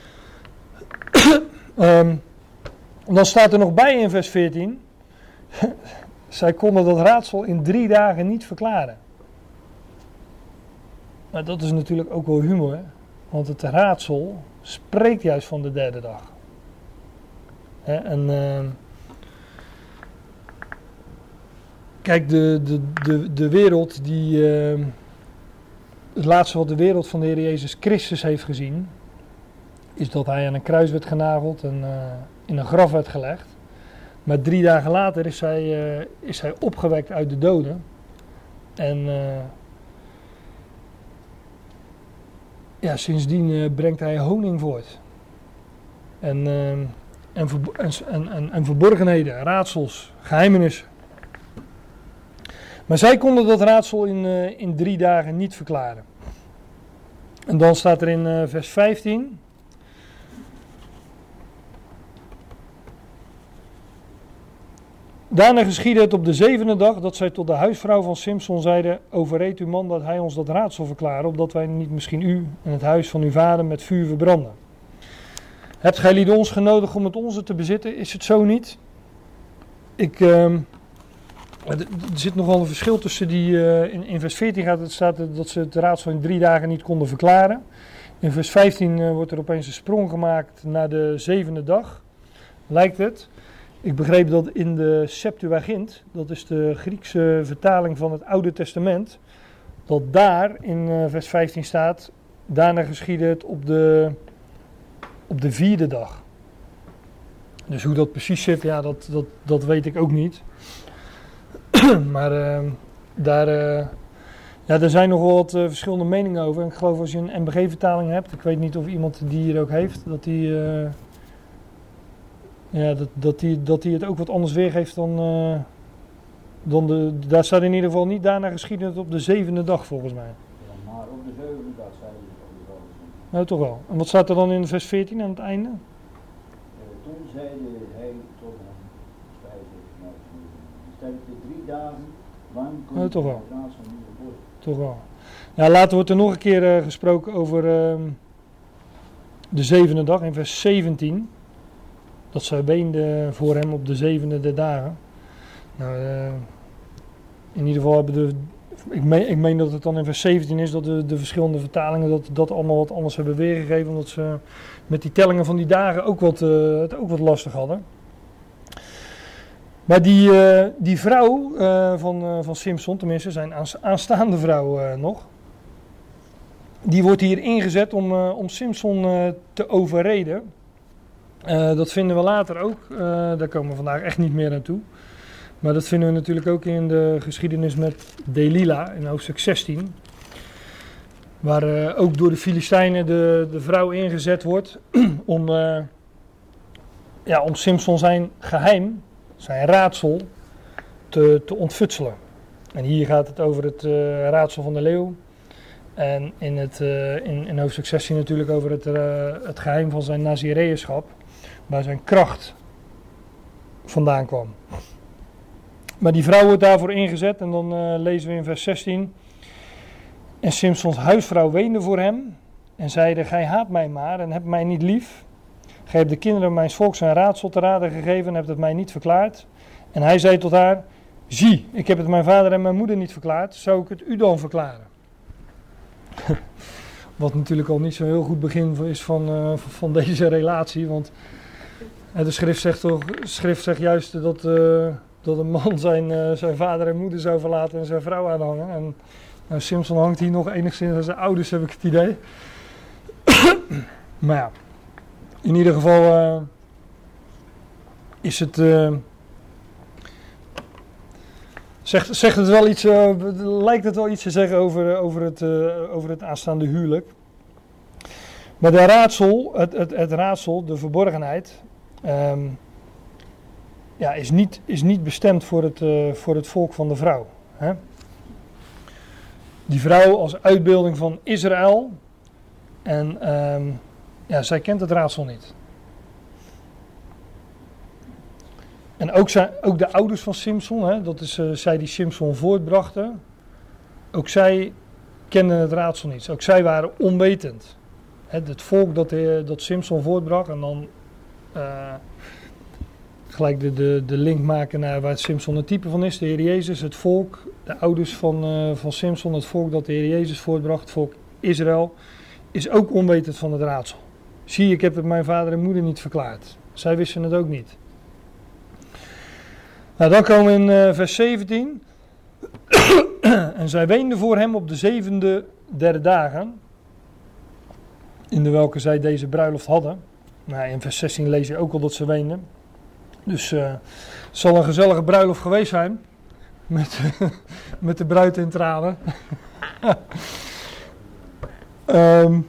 um, dan staat er nog bij in vers veertien... Zij konden dat raadsel in drie dagen niet verklaren. Maar dat is natuurlijk ook wel humor, hè? Want het raadsel spreekt juist van de derde dag. Hè? En uh, kijk, de, de, de, de wereld die... Uh, het laatste wat de wereld van de Heer Jezus Christus heeft gezien, is dat hij aan een kruis werd genageld en uh, in een graf werd gelegd. Maar drie dagen later is hij, uh, is hij opgewekt uit de doden. En uh, ja, sindsdien uh, brengt hij honing voort. En, uh, en, verbo- en, en, en verborgenheden, raadsels, geheimenissen. Maar zij konden dat raadsel in, uh, in drie dagen niet verklaren. En dan staat er in uh, vers vijftien... Daarna geschiedde het op de zevende dag dat zij tot de huisvrouw van Simson zeiden: overreed uw man dat hij ons dat raadsel verklare, opdat wij niet misschien u en het huis van uw vader met vuur verbranden. Hebt gij lieden ons genodigd om het onze te bezitten? Is het zo niet? Ik, uh, er zit nogal een verschil tussen die, uh, in, in vers veertien gaat het, staat het dat ze het raadsel in drie dagen niet konden verklaren. In vers vijftien uh, wordt er opeens een sprong gemaakt naar de zevende dag, lijkt het. Ik begreep dat in de Septuagint, dat is de Griekse vertaling van het Oude Testament, dat daar in uh, vers vijftien staat: daarna geschiedde het op de, op de vierde dag. Dus hoe dat precies zit, ja, dat, dat, dat weet ik ook niet. maar uh, daar, uh, ja, er zijn nog wel wat uh, verschillende meningen over. En ik geloof als je een N B G-vertaling hebt, ik weet niet of iemand die hier ook heeft, dat die... Uh, Ja, dat, dat, die, dat die het ook wat anders weergeeft dan, uh, dan de... Daar staat in ieder geval niet daarna geschiedde het op de zevende dag volgens mij. Ja, maar op de zevende dag zei hij het. Nou, toch wel. En wat staat er dan in vers veertien aan het einde? Uh, toen zeide hij tot hem, spijzen, nou, sterkte drie dagen lang kon nou, toch wel. het raadsel niet worden. Toch wel. Ja, later wordt er nog een keer uh, gesproken over uh, de zevende dag in vers zeventien. Dat zij weende voor hem op de zevende der dagen. Nou, uh, in ieder geval hebben de... Ik meen, ik meen dat het dan in vers zeventien is dat de, de verschillende vertalingen dat, dat allemaal wat anders hebben weergegeven. Omdat ze met die tellingen van die dagen ook wat, uh, het ook wat lastig hadden. Maar die, uh, die vrouw uh, van, uh, van Simson, tenminste zijn aanstaande vrouw uh, nog. Die wordt hier ingezet om, uh, om Simson uh, te overreden. Uh, dat vinden we later ook, uh, daar komen we vandaag echt niet meer aan toe. Maar dat vinden we natuurlijk ook in de geschiedenis met Delila in hoofdstuk zestien. Waar uh, ook door de Filistijnen de, de vrouw ingezet wordt om, uh, ja, om Simson zijn geheim, zijn raadsel, te, te ontfutselen. En hier gaat het over het uh, raadsel van de leeuw. En in, het, uh, in, in hoofdstuk zestien natuurlijk over het, uh, het geheim van zijn Nazireënschap. Waar zijn kracht vandaan kwam. Maar die vrouw wordt daarvoor ingezet en dan uh, lezen we in vers zestien. En Simsons huisvrouw weende voor hem en zeide: gij haat mij maar en hebt mij niet lief. Gij hebt de kinderen mijns volks een raadsel te raden gegeven en hebt het mij niet verklaard. En hij zei tot haar: zie, ik heb het mijn vader en mijn moeder niet verklaard, zou ik het u dan verklaren? Wat natuurlijk al niet zo'n heel goed begin is van, uh, van deze relatie, want uh, de schrift zegt, toch, de schrift zegt juist dat, uh, dat een man zijn, uh, zijn vader en moeder zou verlaten en zijn vrouw aanhangen. En nou, Simson hangt hier nog enigszins aan zijn ouders, heb ik het idee. Maar ja, in ieder geval uh, is het, uh, Zegt, zegt het wel iets, uh, lijkt het wel iets te zeggen over, over, het, uh, over het aanstaande huwelijk. Maar de raadsel, het, het, het raadsel, de verborgenheid, um, ja, is, niet, is niet bestemd voor het, uh, voor het volk van de vrouw. Hè? Die vrouw als uitbeelding van Israël. En um, ja, zij kent het raadsel niet. En ook, zijn, ook de ouders van Simson, hè, dat is uh, zij die Simson voortbrachten. Ook zij kenden het raadsel niet. Ook zij waren onwetend. Hè, het volk dat, uh, dat Simson voortbracht. En dan uh, gelijk de, de, de link maken naar waar Simson een type van is. De Heer Jezus, het volk, de ouders van, uh, van Simson, het volk dat de Heer Jezus voortbracht, het volk Israël, is ook onwetend van het raadsel. Zie je, ik heb het mijn vader en moeder niet verklaard. Zij wisten het ook niet. Nou, dan komen we in uh, vers zeventien. En zij weende voor hem op de zevende der dagen, in de welke zij deze bruiloft hadden. Nou, in vers zestien lees je ook al dat ze weenden. Dus uh, het zal een gezellige bruiloft geweest zijn. Met, met de bruid in tranen. um,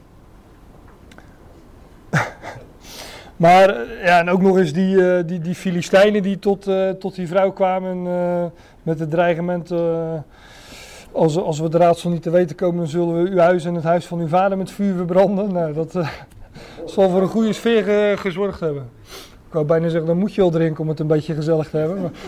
maar ja, en ook nog eens die, uh, die, die Filistijnen die tot, uh, tot die vrouw kwamen uh, met het dreigement. Uh, als, als we het raadsel niet te weten komen, dan zullen we uw huis en het huis van uw vader met vuur verbranden. Nou, dat uh, zal voor een goede sfeer uh, gezorgd hebben. Ik wou bijna zeggen, dan moet je wel drinken om het een beetje gezellig te hebben. Maar,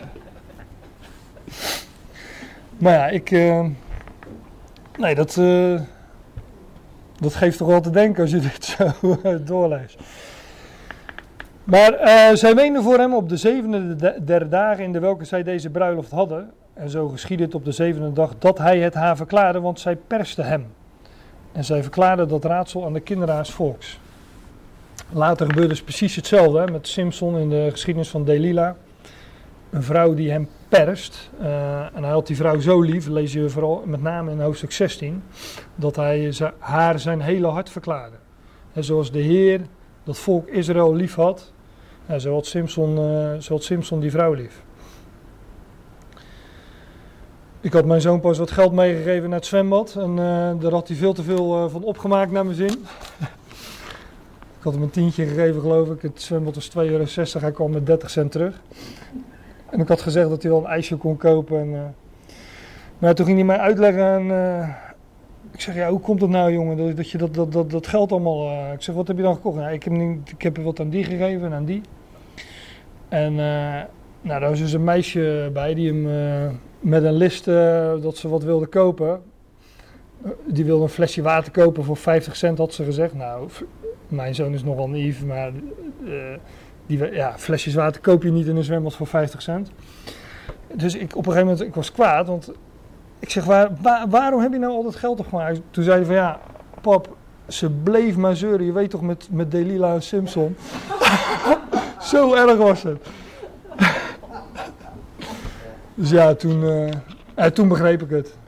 maar ja, ik... Uh, nee, dat... Uh, dat geeft toch wel te denken als je dit zo uh, doorleest. Maar uh, zij weenden voor hem op de zevende der dagen in de welke zij deze bruiloft hadden. En zo geschiedde het op de zevende dag dat hij het haar verklaarde, want zij perste hem. En zij verklaarde dat raadsel aan de kinderen haars volks. Later gebeurde dus precies hetzelfde hè, met Simson in de geschiedenis van Delila. Een vrouw die hem perst. Uh, en hij had die vrouw zo lief, lees je vooral met name in hoofdstuk zestien, dat hij ze, haar zijn hele hart verklaarde. En zoals de Heer dat volk Israël lief had, ja, zo had Simson, uh, zo had Simson die vrouw lief. Ik had mijn zoon pas wat geld meegegeven naar het zwembad en uh, daar had hij veel te veel uh, van opgemaakt naar mijn zin. Ik had hem een tientje gegeven geloof ik, het zwembad was twee euro zestig, hij kwam met dertig cent terug. En ik had gezegd dat hij wel een ijsje kon kopen. En, uh, maar toen ging hij mij uitleggen en uh, ik zeg, ja, hoe komt het nou jongen, dat, dat je dat, dat, dat, dat geld allemaal... Uh, ik zeg, wat heb je dan gekocht? Nou, ik, heb, ik heb er wat aan die gegeven en aan die. En uh, nou, daar was dus een meisje bij die hem uh, met een list uh, dat ze wat wilde kopen. Uh, die wilde een flesje water kopen voor vijftig cent, had ze gezegd. Nou, mijn zoon is nogal naïef, maar... Uh, Die, ja, flesjes water koop je niet in een zwembad voor vijftig cent. Dus ik op een gegeven moment, ik was kwaad, want ik zeg, waar, waar, waarom heb je nou al dat geld opgemaakt? Toen zei hij van, ja, pap, ze bleef maar zeuren, je weet toch met, met Delila en Simson. Zo erg was het. Dus ja, toen, uh, ja, toen begreep ik het.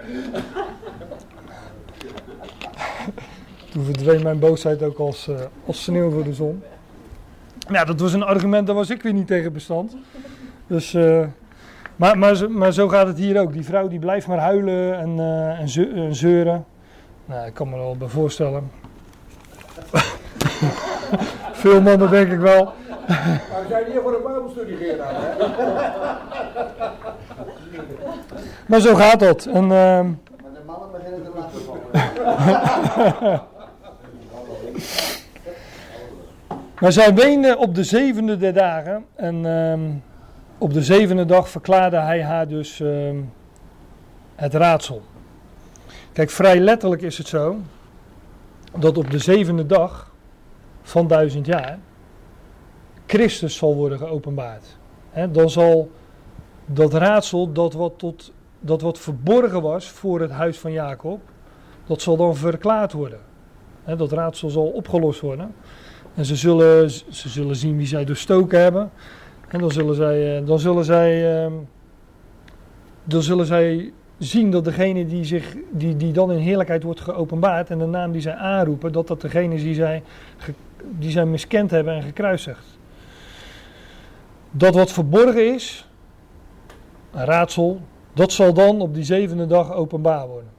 Toen verdween mijn boosheid ook als, uh, als sneeuw voor de zon. Ja, dat was een argument, daar was ik weer niet tegen bestand. Dus, uh, maar, maar, maar zo gaat het hier ook. Die vrouw die blijft maar huilen en, uh, en, ze, en zeuren. Nou, ik kan me er wel bij voorstellen. Veel mannen denk ik wel. Maar we zijn hier voor een bijbelstudie, Gerard, hè? Maar zo gaat dat. En, uh, maar de mannen beginnen te laten vallen. Maar zij weende op de zevende der dagen en um, op de zevende dag verklaarde hij haar dus um, het raadsel. Kijk, vrij letterlijk is het zo dat op de zevende dag van duizend jaar Christus zal worden geopenbaard. He, dan zal dat raadsel, dat wat, tot, dat wat verborgen was voor het huis van Jacob, dat zal dan verklaard worden. He, dat raadsel zal opgelost worden. En ze zullen, ze zullen zien wie zij doorstoken hebben. En dan zullen zij, dan zullen zij, dan zullen zij zien dat degene die, zich, die, die dan in heerlijkheid wordt geopenbaard en de naam die zij aanroepen, dat dat degene is die zij, die zij miskend hebben en gekruisigd. Dat wat verborgen is, een raadsel, Dat zal dan op die zevende dag openbaar worden.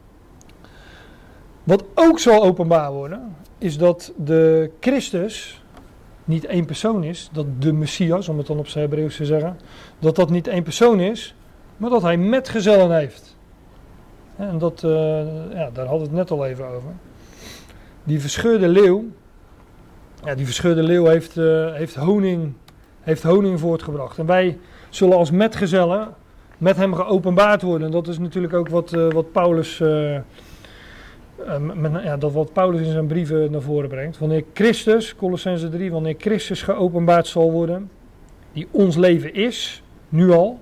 Wat ook zal openbaar worden, is dat de Christus niet één persoon is, dat de Messias, om het dan op zijn Hebreeuws te zeggen, dat dat niet één persoon is, maar dat hij metgezellen heeft. En dat, uh, ja, daar hadden we het net al even over. Die verscheurde leeuw, ja, die verscheurde leeuw heeft, uh, heeft, honing, heeft honing voortgebracht. En wij zullen als metgezellen met hem geopenbaard worden. En dat is natuurlijk ook wat, uh, wat Paulus... Uh, Uh, met, ja, dat wat Paulus in zijn brieven naar voren brengt. Wanneer Christus, Colossenzen drie, wanneer Christus geopenbaard zal worden, die ons leven is, nu al,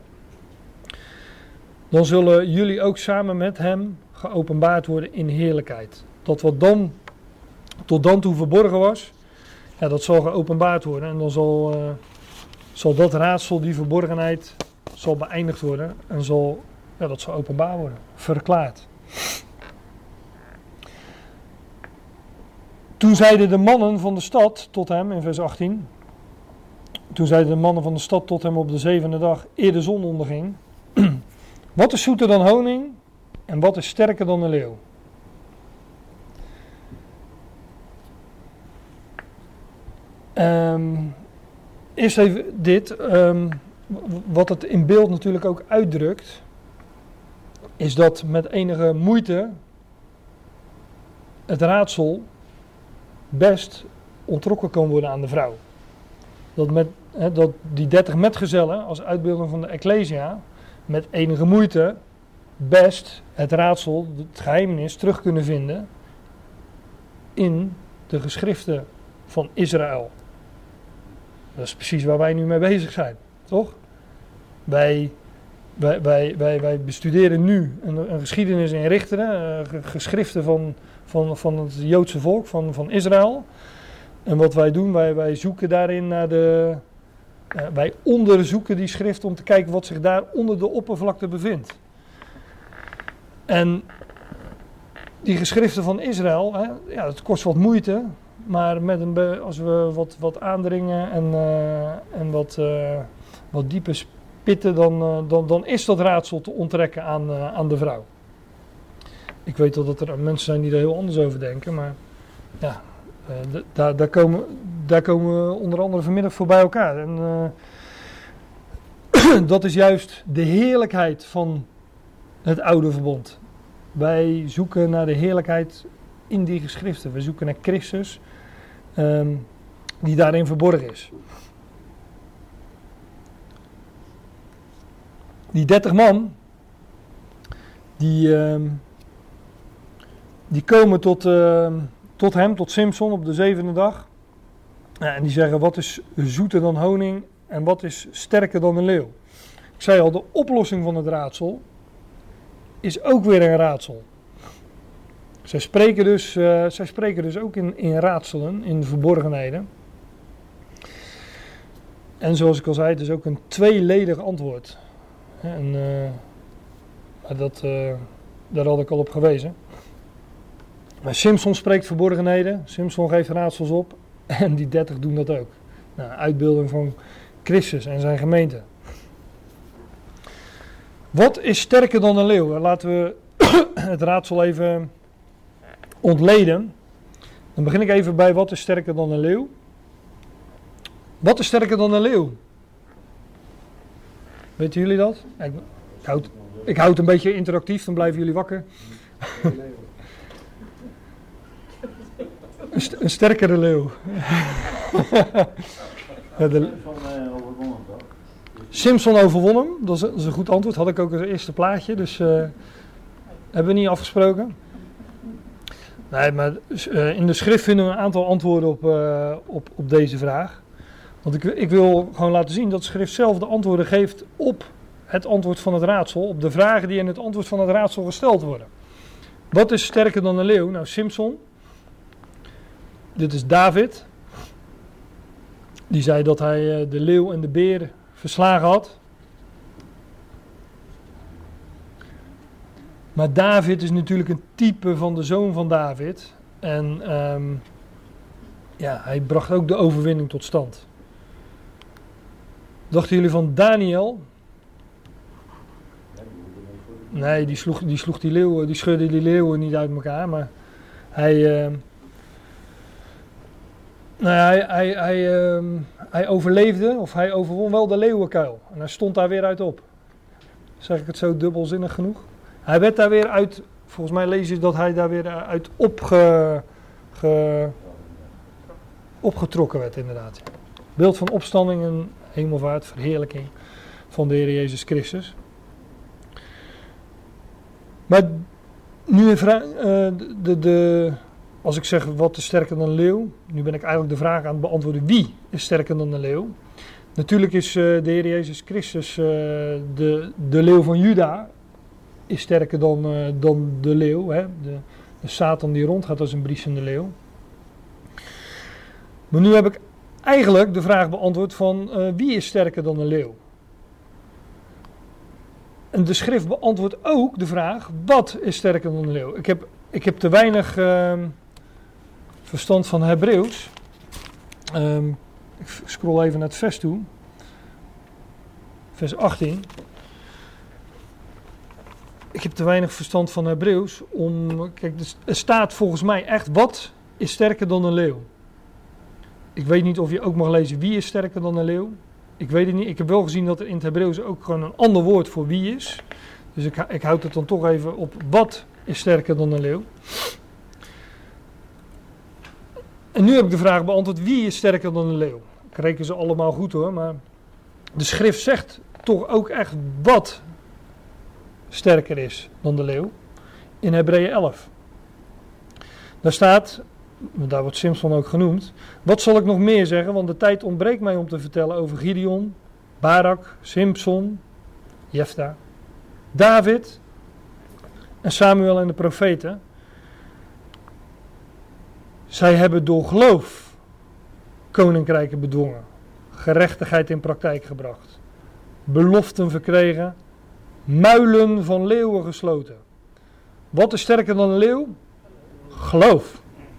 dan zullen jullie ook samen met hem geopenbaard worden in heerlijkheid. Dat wat dan tot dan toe verborgen was, ja, dat zal geopenbaard worden. En dan zal, uh, zal dat raadsel, die verborgenheid, zal beëindigd worden. En zal, ja, dat zal openbaar worden, verklaard. Toen zeiden de mannen van de stad tot hem, in vers achttien. Toen zeiden de mannen van de stad tot hem op de zevende dag, eer de zon onderging. Wat is zoeter dan honing en wat is sterker dan de leeuw? Um, eerst even dit. Um, wat het in beeld natuurlijk ook uitdrukt, is dat met enige moeite het raadsel best ontrokken kan worden aan de vrouw. Dat, met, he, dat die dertig metgezellen als uitbeelding van de Ecclesia met enige moeite best het raadsel, het geheimenis terug kunnen vinden in de geschriften van Israël. Dat is precies waar wij nu mee bezig zijn, toch? Wij, wij, wij, wij, wij bestuderen nu een, een geschiedenis in Richteren, uh, geschriften van Van, van het Joodse volk, van, van Israël. En wat wij doen, wij, wij zoeken daarin naar de... Uh, wij onderzoeken die schrift om te kijken wat zich daar onder de oppervlakte bevindt. En die geschriften van Israël, hè, ja, het kost wat moeite. Maar met een be- als we wat, wat aandringen en, uh, en wat, uh, wat diepe spitten, dan, uh, dan, dan is dat raadsel te onttrekken aan, uh, aan de vrouw. Ik weet wel dat er mensen zijn die er heel anders over denken, maar ja, uh, d- daar, daar, komen, daar komen we onder andere vanmiddag voor bij elkaar. En uh, dat is juist de heerlijkheid van het oude verbond. Wij zoeken naar de heerlijkheid in die geschriften. We zoeken naar Christus, um, die daarin verborgen is. Die dertig man, die... Um, Die komen tot, uh, tot hem, tot Simson op de zevende dag. Ja, en die zeggen, wat is zoeter dan honing en wat is sterker dan een leeuw? Ik zei al, de oplossing van het raadsel is ook weer een raadsel. Zij spreken dus, uh, zij spreken dus ook in, in raadselen, in verborgenheden. En zoals ik al zei, het is ook een tweeledig antwoord. En uh, dat, uh, daar had ik al op gewezen. Maar Simson spreekt verborgenheden, Simson geeft raadsels op en die dertig doen dat ook. Nou, uitbeelding van Christus en zijn gemeente. Wat is sterker dan een leeuw? Laten we het raadsel even ontleden. Dan begin ik even bij wat is sterker dan een leeuw. Wat is sterker dan een leeuw? Weten jullie dat? Ik, ik, houd, ik houd het een beetje interactief, dan blijven jullie wakker. Een, st- een sterkere leeuw. Ja, de... Simson overwon hem, dat is, dat is een goed antwoord. Had ik ook als eerste plaatje, dus uh, hebben we niet afgesproken. Nee, maar uh, in de schrift vinden we een aantal antwoorden op, uh, op, op deze vraag. Want ik, ik wil gewoon laten zien dat de schrift zelf de antwoorden geeft op het antwoord van het raadsel. Op de vragen die in het antwoord van het raadsel gesteld worden. Wat is sterker dan een leeuw? Nou, Simson. Dit is David. Die zei dat hij uh, de leeuw en de beer verslagen had. Maar David is natuurlijk een type van de zoon van David. En um, ja, hij bracht ook de overwinning tot stand. Nee, die sloeg die, sloeg die leeuwen, die scheurde die leeuwen niet uit elkaar, maar hij, uh, nou ja, hij, hij, hij, uh, hij overleefde, of hij overwon wel de leeuwenkuil. En hij stond daar weer uit op. Zeg ik het zo dubbelzinnig genoeg? Hij werd daar weer uit, volgens mij lees je dat hij daar weer uit opge, ge, opgetrokken werd inderdaad. Beeld van opstanding en hemelvaart, verheerlijking van de Heer Jezus Christus. Maar nu een vraag, uh, de, de, de, als ik zeg wat is sterker dan een leeuw, nu ben ik eigenlijk de vraag aan het beantwoorden: wie is sterker dan een leeuw? Natuurlijk is uh, de Heer Jezus Christus, uh, de, de leeuw van Juda, is sterker dan, uh, dan de leeuw. Hè? De, de Satan die rondgaat als een briesende leeuw. Maar nu heb ik eigenlijk de vraag beantwoord van uh, wie is sterker dan een leeuw? En de schrift beantwoordt ook de vraag, wat is sterker dan een leeuw? Ik heb, ik heb te weinig uh, verstand van Hebreeuws. Um, ik scroll even naar het vers toe. Vers achttien. Ik heb te weinig verstand van Hebreeuws om... Kijk, er staat volgens mij echt, wat is sterker dan een leeuw? Ik weet niet of je ook mag lezen, wie is sterker dan een leeuw? Ik weet het niet. Ik heb wel gezien dat er in het Hebreeuws ook gewoon een ander woord voor wie is. Dus ik, ik houd het dan toch even op, wat is sterker dan een leeuw? En nu heb ik de vraag beantwoord, wie is sterker dan een leeuw? Ik reken ze allemaal goed hoor, maar de schrift zegt toch ook echt wat sterker is dan de leeuw. In Hebreeën elf. Daar staat, daar wordt Simson ook genoemd. Wat zal ik nog meer zeggen, want de tijd ontbreekt mij om te vertellen over Gideon, Barak, Simson, Jefta, David en Samuel en de profeten. Zij hebben door geloof koninkrijken bedwongen, gerechtigheid in praktijk gebracht, beloften verkregen, muilen van leeuwen gesloten. Wat is sterker dan een leeuw? Geloof.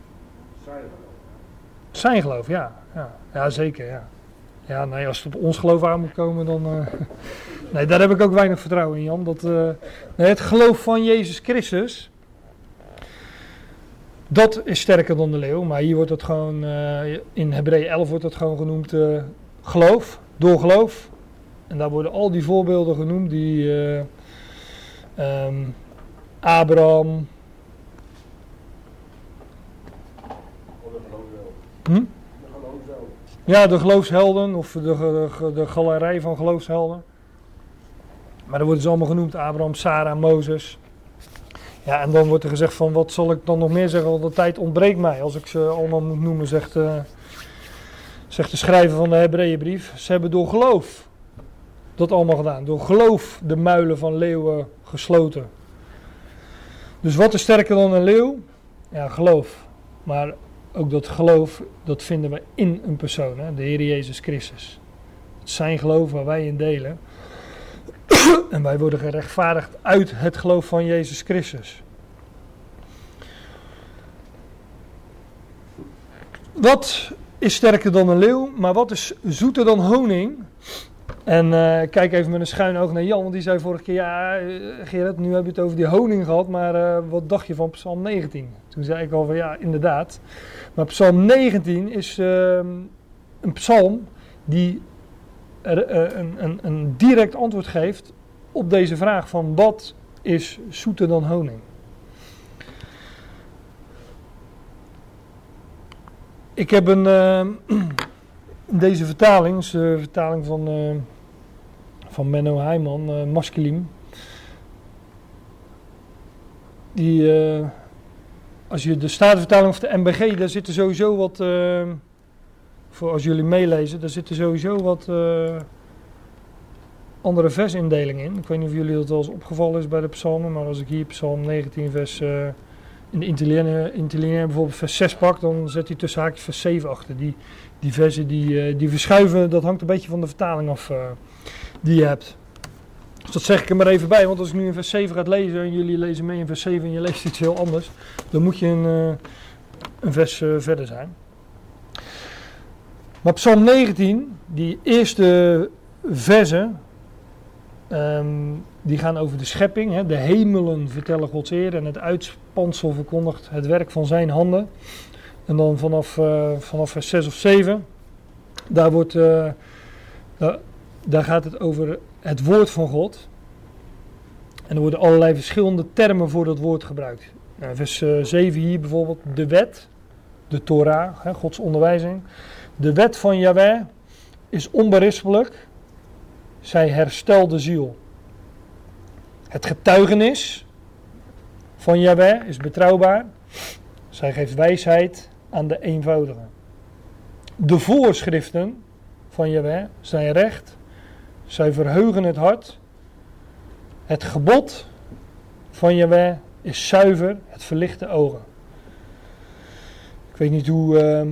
Zijn geloof, ja. Ja, ja zeker, ja. Ja, nee, als het op ons geloof aan moet komen, dan... Uh, nee, daar heb ik ook weinig vertrouwen in, Jan. Dat, uh, nee, het geloof van Jezus Christus, dat is sterker dan de leeuw. Maar hier wordt het gewoon, uh, in Hebreeën elf wordt het gewoon genoemd uh, geloof, door geloof. En daar worden al die voorbeelden genoemd die uh, um, Abraham... Hm? Ja, de geloofshelden of de, de, de galerij van geloofshelden. Maar dan worden ze allemaal genoemd, Abraham, Sarah, Mozes. Ja, en dan wordt er gezegd van, wat zal ik dan nog meer zeggen, want de tijd ontbreekt mij. Als ik ze allemaal moet noemen, zegt, uh, zegt de schrijver van de Hebreeënbrief. Ze hebben door geloof dat allemaal gedaan. Door geloof de muilen van leeuwen gesloten. Dus wat is sterker dan een leeuw? Ja, geloof. Maar ook dat geloof, dat vinden we in een persoon, hè? De Heer Jezus Christus. Het is zijn geloof waar wij in delen. En wij worden gerechtvaardigd uit het geloof van Jezus Christus. Wat is sterker dan een leeuw, maar wat is zoeter dan honing? En uh, kijk even met een schuin oog naar Jan, want die zei vorige keer, ja Gerard, nu heb je het over die honing gehad, maar uh, wat dacht je van Psalm negentien? Toen zei ik al van ja, inderdaad. Maar Psalm negentien is uh, een psalm die er, uh, een, een, een direct antwoord geeft op deze vraag van wat is zoeter dan honing? Ik heb een, uh, deze vertaling, is de vertaling van, uh, van Menno Heijman, uh, Maskelim. Die, uh, als je de Statenvertaling of de M B G, daar zitten sowieso wat, uh, voor als jullie meelezen, daar zitten sowieso wat uh, andere versindelingen in. Ik weet niet of jullie dat wel eens opgevallen is bij de psalmen, maar als ik hier Psalm negentien vers... Uh, in de interlineair bijvoorbeeld vers zes pak, dan zet hij tussen haakjes vers zeven achter. Die, die versen die, die verschuiven, dat hangt een beetje van de vertaling af uh, die je hebt. Dus dat zeg ik er maar even bij, want als ik nu in vers zeven ga lezen en jullie lezen mee in vers zeven en je leest iets heel anders, dan moet je een, uh, een vers uh, verder zijn. Maar Psalm negentien, die eerste versen, um, die gaan over de schepping. Hè. De hemelen vertellen Gods eer en het uitspansel verkondigt het werk van zijn handen. En dan vanaf, uh, vanaf vers zes of zeven, daar, wordt, uh, daar, daar gaat het over het woord van God. En er worden allerlei verschillende termen voor dat woord gebruikt. Nou, vers uh, zeven hier bijvoorbeeld, de wet, de Torah, hè, Gods onderwijzing. De wet van Jahweh is onberispelijk, zij herstelt de ziel. Het getuigenis van Jahweh is betrouwbaar, zij geeft wijsheid aan de eenvoudigen. De voorschriften van Jahweh zijn recht, zij verheugen het hart. Het gebod van Jahweh is zuiver, het verlicht de ogen. Ik weet niet hoe... Uh,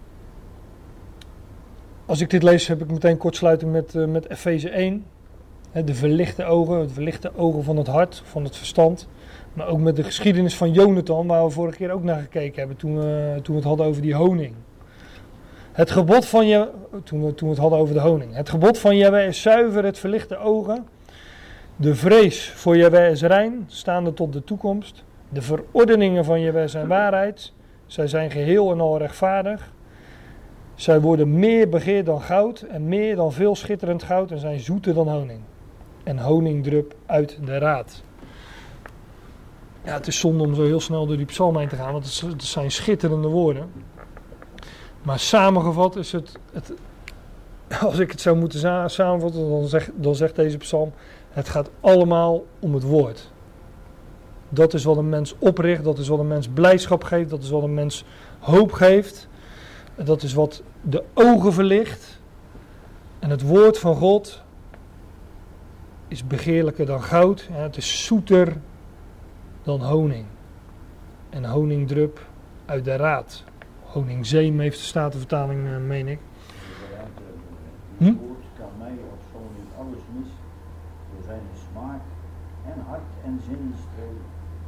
als ik dit lees heb ik meteen kortsluiting met, uh, met Efeze één. He, de verlichte ogen, het verlichte ogen van het hart, van het verstand. Maar ook met de geschiedenis van Jonathan, waar we vorige keer ook naar gekeken hebben toen we, toen we het hadden over die honing. Het gebod van je, toen we, toen we het hadden over de honing. Het gebod van Jahweh is zuiver, het verlicht de ogen. De vrees voor Jahweh is rein, staande tot de toekomst. De verordeningen van Jahweh zijn waarheid. Zij zijn geheel en al rechtvaardig. Zij worden meer begeerd dan goud en meer dan veel schitterend goud en zijn zoeter dan honing. En honingdrup uit de raad. Ja, het is zonde om zo heel snel door die psalm heen te gaan, want het, het zijn schitterende woorden. Maar samengevat is het, het als ik het zou moeten za- samenvatten, dan, zeg, dan zegt deze psalm, het gaat allemaal om het woord. Dat is wat een mens opricht, dat is wat een mens blijdschap geeft, dat is wat een mens hoop geeft. Dat is wat de ogen verlicht. En het woord van God is begeerlijker dan goud. Het is zoeter dan honing. En honingdrup uit de raad. Honingzeem heeft de Statenvertaling, uh, meen ik. Het woord kan mij als koning alles mis. Door zijn smaak en hart en zin strelen.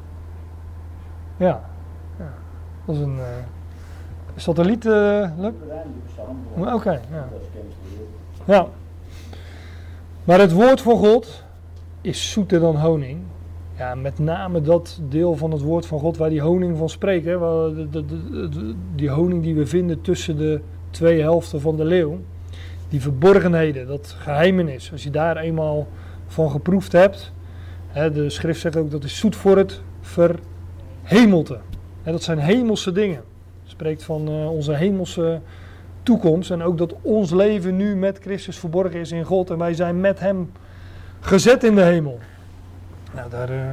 Ja, ja. Dat is een... Uh, Is dat een lied, uh, Lup? Oké, okay, ja. ja. Maar het woord van God is zoeter dan honing. Ja, met name dat deel van het woord van God waar die honing van spreekt. Hè, waar de, de, de, de, die honing die we vinden tussen de twee helften van de leeuw. Die verborgenheden, dat geheimenis. Als je daar eenmaal van geproefd hebt. Hè, de schrift zegt ook dat is zoet voor het verhemelte. Hè, dat zijn hemelse dingen. Spreekt van uh, onze hemelse toekomst en ook dat ons leven nu met Christus verborgen is in God en wij zijn met hem gezet in de hemel. Nou, daar, uh,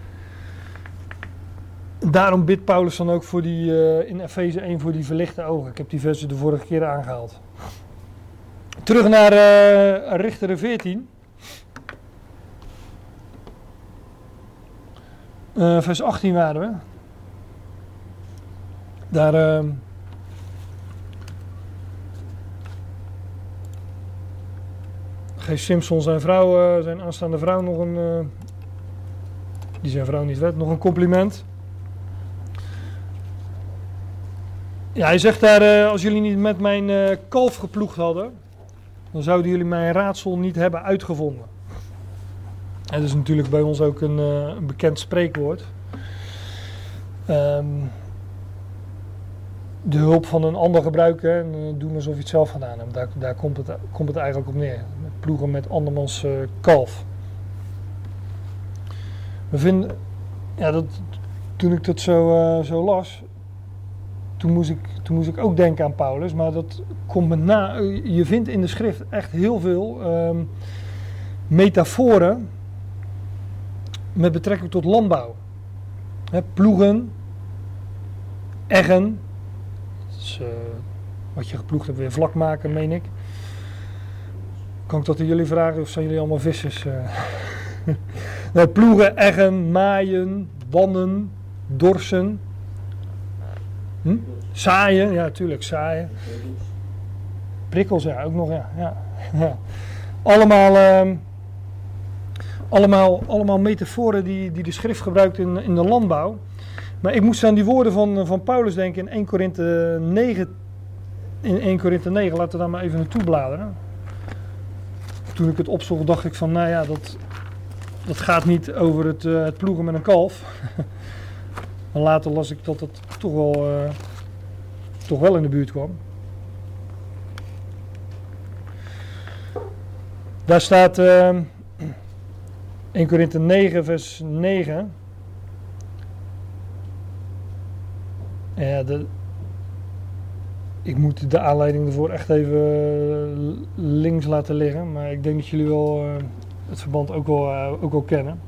daarom bidt Paulus dan ook voor die, uh, in Efeze één voor die verlichte ogen. Ik heb die versen de vorige keer aangehaald. Terug naar uh, Richteren veertien. Uh, vers achttien waren we. Daar uh, geeft Simson zijn vrouw, uh, zijn aanstaande vrouw nog een, uh, die zijn vrouw niet werd, nog een compliment. Ja, hij zegt daar, uh, als jullie niet met mijn uh, kalf geploegd hadden, dan zouden jullie mijn raadsel niet hebben uitgevonden. En dat is natuurlijk bij ons ook een, uh, een bekend spreekwoord. Um, de hulp van een ander gebruiken en uh, doen alsof je het zelf gedaan hebt. Daar, daar komt, het, komt het eigenlijk op neer. Met ploegen met andermans uh, kalf. We vinden, ja, dat, toen ik dat zo, uh, zo las, toen moest, ik, toen moest ik ook denken aan Paulus, maar dat komt met na. Je vindt in de schrift echt heel veel um, metaforen met betrekking tot landbouw. He, ploegen, eggen. Dus, uh, wat je geploegd hebt weer vlak maken, meen ik. Kan ik dat aan jullie vragen of zijn jullie allemaal vissers? Uh? nou, ploegen, eggen, maaien, wannen, dorsen. Hm? Zaaien, ja tuurlijk, zaaien. Prikkels, ja, ook nog, ja. ja. ja. Allemaal, uh, allemaal, allemaal metaforen die, die de schrift gebruikt in, in de landbouw. Maar ik moest aan die woorden van, van Paulus denken in Eerste Korinthe negen. In Eerste Korinthe negen, laten we daar maar even naartoe bladeren. Toen ik het opzocht dacht ik van, nou ja, dat, dat gaat niet over het, uh, het ploegen met een kalf. Maar later las ik dat het toch wel, uh, toch wel in de buurt kwam. Daar staat uh, eerste Korinthe negen vers negen. Ja, de, ik moet de aanleiding ervoor echt even links laten liggen. Maar ik denk dat jullie wel uh, het verband ook wel, uh, ook wel kennen.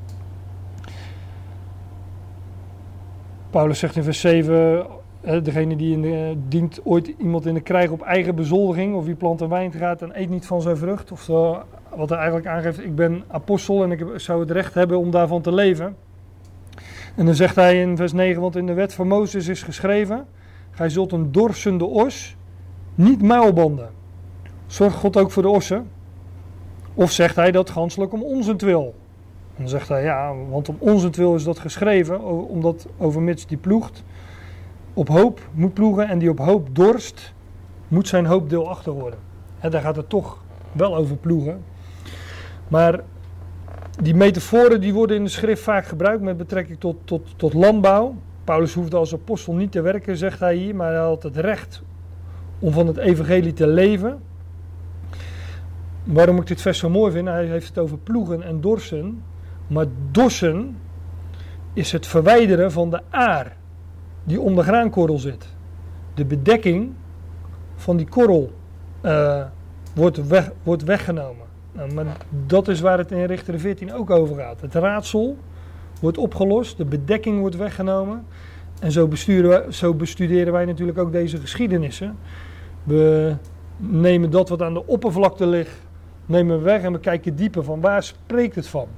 Paulus zegt in vers zeven... Uh, degene die in de, dient ooit iemand in de krijg op eigen bezoldiging... of wie plant en wijn gaat en eet niet van zijn vrucht. Of uh, wat hij eigenlijk aangeeft... ik ben apostel en ik heb, zou het recht hebben om daarvan te leven. En dan zegt hij in vers negen... want in de wet van Mozes is geschreven... gij zult een dorsende os niet muilbanden. Zorgt God ook voor de ossen? Of zegt hij dat ganselijk om onzentwil? En dan zegt hij ja, want om onzentwil is dat geschreven... omdat overmits die ploegt... op hoop moet ploegen en die op hoop dorst... moet zijn hoop deelachtig worden. He, daar gaat het toch wel over ploegen. Maar die metaforen die worden in de schrift vaak gebruikt... met betrekking tot, tot, tot landbouw. Paulus hoefde als apostel niet te werken, zegt hij hier... maar hij had het recht om van het evangelie te leven. Waarom ik dit vers zo mooi vind... hij heeft het over ploegen en dorsen... maar dorsen is het verwijderen van de aar... die om de graankorrel zit. De bedekking van die korrel uh, wordt, weg, wordt weggenomen. Nou, maar dat is waar het in Richteren veertien ook over gaat. Het raadsel wordt opgelost, de bedekking wordt weggenomen. En zo, we, zo bestuderen wij natuurlijk ook deze geschiedenissen. We nemen dat wat aan de oppervlakte ligt, nemen we weg en we kijken dieper van waar spreekt het van.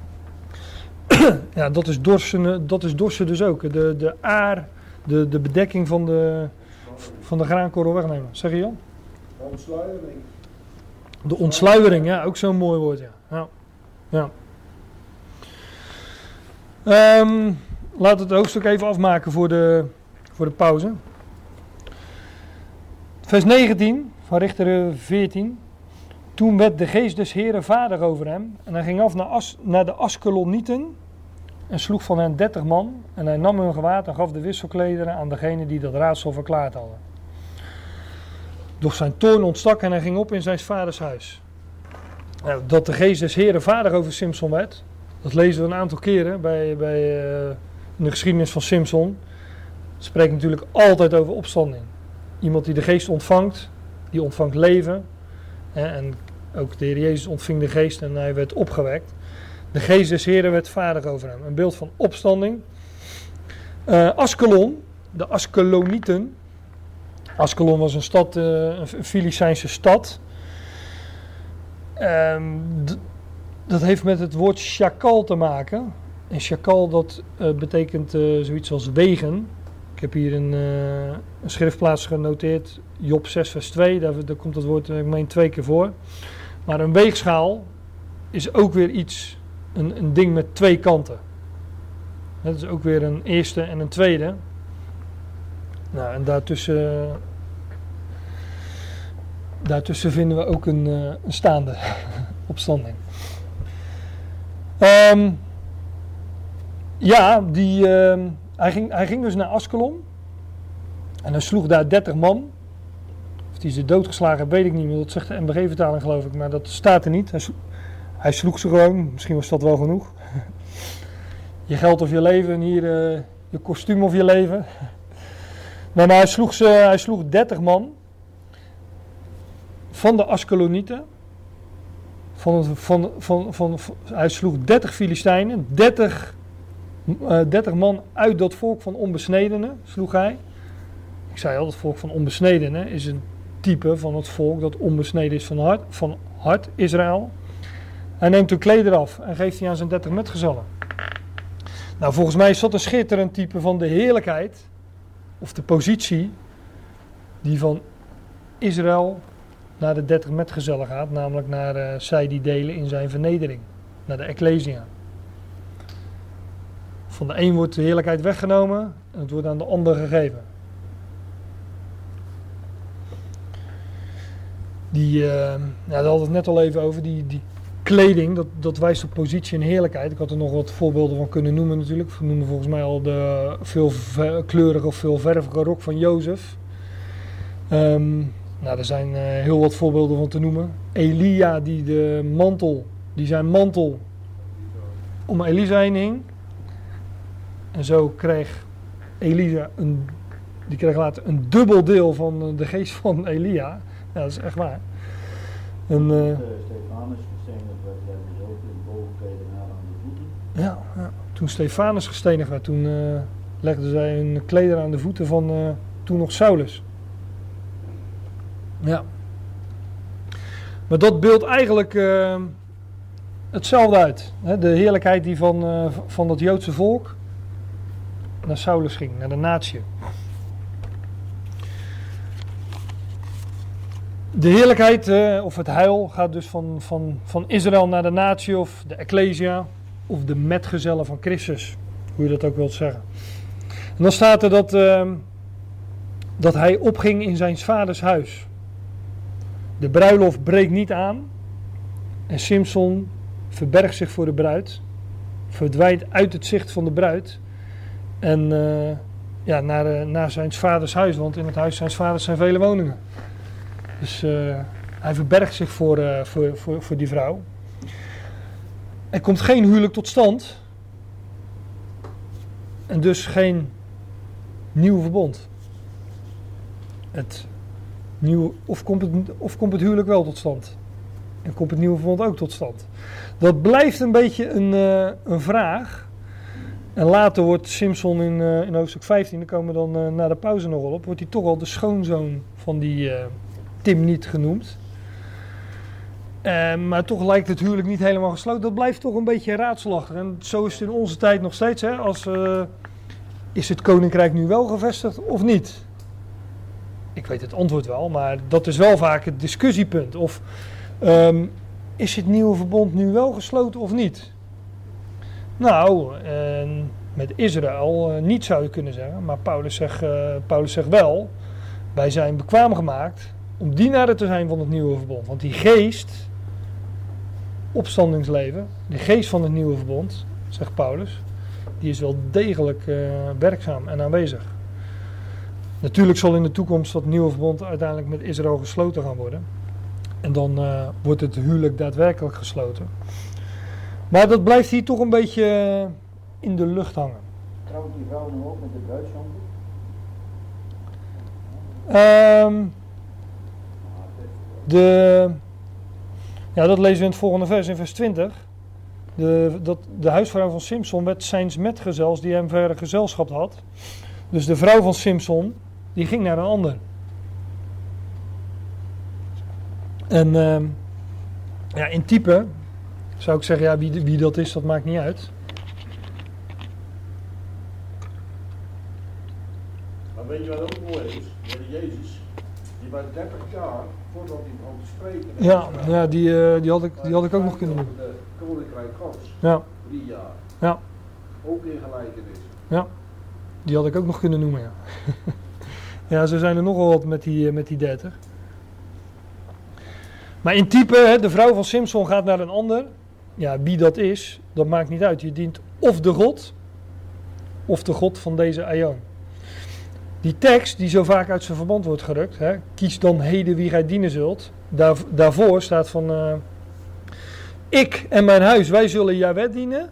Ja, dat is dorsen, dat is dorsen dus ook. De, de aar, de, de bedekking van de, van de graankorrel wegnemen. Zeg je Jan? De ontsluiering. De ontsluiering, ja, ook zo'n mooi woord. Ja. Ja. Ja. Um, laten we het hoofdstuk even afmaken voor de, voor de pauze. Vers negentien van Richteren veertien. Toen werd de geest des Heeren vader over hem. En hij ging af naar, As, naar de Askelonieten. En sloeg van hen dertig man. En hij nam hun gewaad en gaf de wisselklederen aan degene die dat raadsel verklaard hadden. Doch zijn toorn ontstak en hij ging op in zijn vaders huis. Nou, dat de geest des Heeren vader over Simson werd. Dat lezen we een aantal keren bij, bij uh, in de geschiedenis van Simson. Het spreekt natuurlijk altijd over opstanding. Iemand die de geest ontvangt, die ontvangt leven. Hè, en ook de Heer Jezus ontving de geest en hij werd opgewekt. De geest des Heeren werd vader over hem. Een beeld van opstanding. Uh, Askelon, de Askelonieten. Askelon was een stad, uh, een Filistijnse stad. Um, d- dat heeft met het woord shakal te maken. En shakal dat uh, betekent uh, zoiets als wegen. Ik heb hier een, uh, een schriftplaats genoteerd. Job zes vers twee, daar, daar komt dat woord ik meen twee keer voor. Maar een weegschaal is ook weer iets, een, een ding met twee kanten. Dat is ook weer een eerste en een tweede. Nou, en daartussen, daartussen vinden we ook een, uh, een staande opstanding. Um, ja, die, uh, hij, ging, hij ging dus naar Askelon. En hij sloeg daar dertig man. Of die ze doodgeslagen heeft, weet ik niet meer. Dat zegt de N B G-vertaling geloof ik, maar dat staat er niet. Hij sloeg, hij sloeg ze gewoon. Misschien was dat wel genoeg. Je geld of je leven en hier uh, je kostuum of je leven. Nee, maar hij sloeg, ze, hij sloeg dertig man van de Askelonieten. Van, van, van, van, van, hij sloeg dertig Filistijnen, dertig, uh, dertig man uit dat volk van onbesnedenen sloeg hij. Ik zei al, het volk van onbesnedenen is een type van het volk dat onbesneden is van hart, van hart Israël. Hij neemt hun kleder af en geeft die aan zijn dertig metgezellen. Nou, volgens mij is dat een schitterend type van de heerlijkheid, of de positie, die van Israël naar de dertig metgezellen gaat, namelijk naar uh, zij die delen in zijn vernedering, naar de Ecclesia. Van de een wordt de heerlijkheid weggenomen en het wordt aan de ander gegeven. Die, uh, ja, daar hadden we het net al even over, die, die kleding, dat, dat wijst op positie en heerlijkheid. Ik had er nog wat voorbeelden van kunnen noemen natuurlijk. We noemden volgens mij al de veelkleurige of veelvervige rok van Jozef. Um, nou, er zijn uh, heel wat voorbeelden van te noemen. Elia die de mantel, die zijn mantel om Elisa heen hing. En zo kreeg Elisa, een, die kreeg later een dubbel deel van de geest van Elia. Ja, dat is echt waar. En, uh, Stefanus gestenigd werd, hebben ze ook een bovenkleding aan de voeten. Ja, ja, toen Stefanus gestenigd werd, toen uh, legden zij een kleder aan de voeten van uh, toen nog Saulus. Ja. Maar dat beeldt eigenlijk uh, hetzelfde uit. Hè? De heerlijkheid die van, uh, van dat Joodse volk naar Saulus ging, naar de natie. De heerlijkheid uh, of het heil gaat dus van, van, van Israël naar de natie of de Ecclesia of de metgezellen van Christus, hoe je dat ook wilt zeggen. En dan staat er dat, uh, dat hij opging in zijn vaders huis. De bruiloft breekt niet aan en Simson verbergt zich voor de bruid, verdwijnt uit het zicht van de bruid en uh, ja, naar, uh, naar zijn vaders huis, want in het huis zijn vaders zijn vele woningen. Dus uh, hij verbergt zich voor, uh, voor, voor, voor die vrouw. Er komt geen huwelijk tot stand. En dus geen nieuw verbond. Het nieuw, of, komt het, of komt het huwelijk wel tot stand? En komt het nieuwe verbond ook tot stand? Dat blijft een beetje een, uh, een vraag. En later wordt Simson in, uh, in hoofdstuk vijftien, daar komen we dan uh, na de pauze nog wel op, wordt hij toch al de schoonzoon van die... Uh, Timniet genoemd. Uh, maar toch lijkt het huwelijk niet helemaal gesloten. Dat blijft toch een beetje raadselachtig. En zo is het in onze tijd nog steeds. Hè? Als, uh, is het koninkrijk nu wel gevestigd of niet? Ik weet het antwoord wel, maar dat is wel vaak het discussiepunt. Of um, is het nieuwe verbond nu wel gesloten of niet? Nou, uh, met Israël uh, niet zou je kunnen zeggen. Maar Paulus zegt, uh, Paulus zegt wel, wij zijn bekwaam gemaakt om dienaren te zijn van het nieuwe verbond. Want die geest, opstandingsleven, de geest van het nieuwe verbond, zegt Paulus, die is wel degelijk uh, werkzaam en aanwezig. Natuurlijk zal in de toekomst dat nieuwe verbond uiteindelijk met Israël gesloten gaan worden. En dan uh, wordt het huwelijk daadwerkelijk gesloten. Maar dat blijft hier toch een beetje uh, in de lucht hangen. Trouwt die vrouw nu ook met de bruidszonde? Um, de, ja, dat lezen we in het volgende vers, in vers twintig. De, dat, de huisvrouw van Simson werd zijns metgezels die hem verder gezelschap had. Dus de vrouw van Simson, die ging naar een ander. En uh, ja, in type zou ik zeggen, ja, wie, wie dat is, dat maakt niet uit. Maar weet je wat ook mooi is? Met Jezus, die was dertig jaar voordat hij begon te spreken. Ja, ja die, uh, die, had ik, die had ik ook nog kunnen doen. De koninkrijk Gods. Ja. Drie jaar. Ja. Ook in gelijkenis. Ja, die had ik ook nog kunnen noemen, ja. Ja, zo zijn er nogal wat met die, met die dertig. Maar in type, hè, de vrouw van Simson gaat naar een ander. Ja, wie dat is, dat maakt niet uit. Je dient of de God, of de God van deze aion. Die tekst die zo vaak uit zijn verband wordt gerukt, hè, kies dan heden wie gij dienen zult. Daar, daarvoor staat van, uh, ik en mijn huis, wij zullen Jahweh dienen.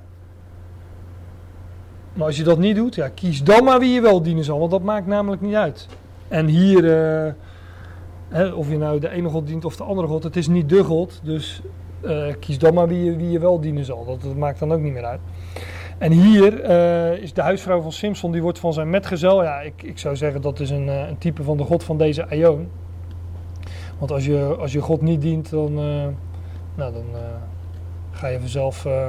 Maar als je dat niet doet, ja, kies dan maar wie je wel dienen zal, want dat maakt namelijk niet uit. En hier, uh, hè, of je nou de ene God dient of de andere God, het is niet de God, dus uh, kies dan maar wie je, wie je wel dienen zal. Dat, dat maakt dan ook niet meer uit. En hier uh, is de huisvrouw van Simson, die wordt van zijn metgezel. Ja, ik, ik zou zeggen dat is een, uh, een type van de God van deze aion. Want als je, als je God niet dient, dan, uh, nou, dan uh, ga je vanzelf... Uh,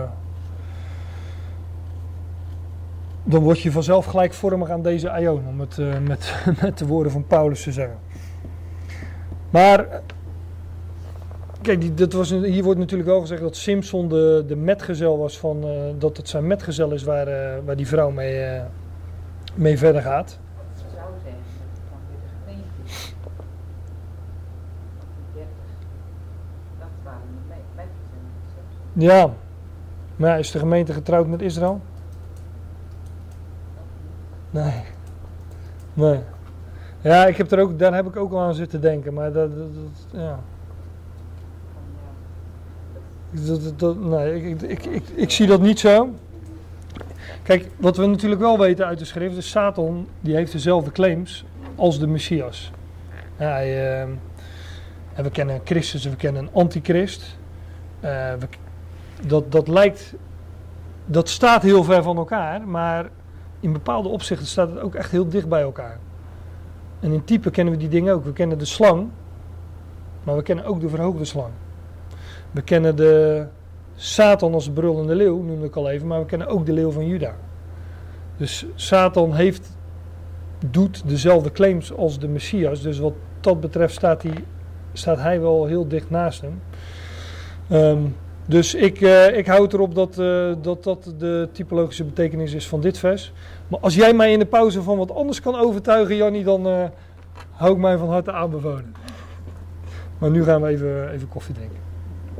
dan word je vanzelf gelijkvormig aan deze aion, om het uh, met, met de woorden van Paulus te zeggen. Maar... Kijk, die, dat was, hier wordt natuurlijk wel gezegd dat Simson de, de metgezel was van, uh, dat het zijn metgezel is waar, uh, waar die vrouw mee, uh, mee verder gaat. Ze zou zeggen, dat kan weer de gemeente. dertig, dat waren de metgezellen van Simson. Ja, maar ja, is de gemeente getrouwd met Israël? Nee. Nee. Ja, ik heb er ook, daar heb ik ook al aan zitten denken, maar dat, dat, dat ja. Dat, dat, dat, nee, ik, ik, ik, ik zie dat niet zo. Kijk, wat we natuurlijk wel weten uit de schrift is Satan, die heeft dezelfde claims als de Messias. Ja, hij, uh, en we kennen Christus en we kennen een antichrist. Uh, we, dat, dat lijkt, dat staat heel ver van elkaar, maar in bepaalde opzichten staat het ook echt heel dicht bij elkaar. En in type kennen we die dingen ook. We kennen de slang, maar we kennen ook de verhoogde slang. We kennen de Satan als de brullende leeuw, noemde ik al even, maar we kennen ook de leeuw van Juda. Dus Satan heeft, doet dezelfde claims als de Messias, dus wat dat betreft staat hij, staat hij wel heel dicht naast hem. Um, dus ik, uh, ik houd erop dat, uh, dat dat de typologische betekenis is van dit vers. Maar als jij mij in de pauze van wat anders kan overtuigen, Jannie, dan uh, hou ik mij van harte aanbevolen. Maar nu gaan we even, even koffie drinken.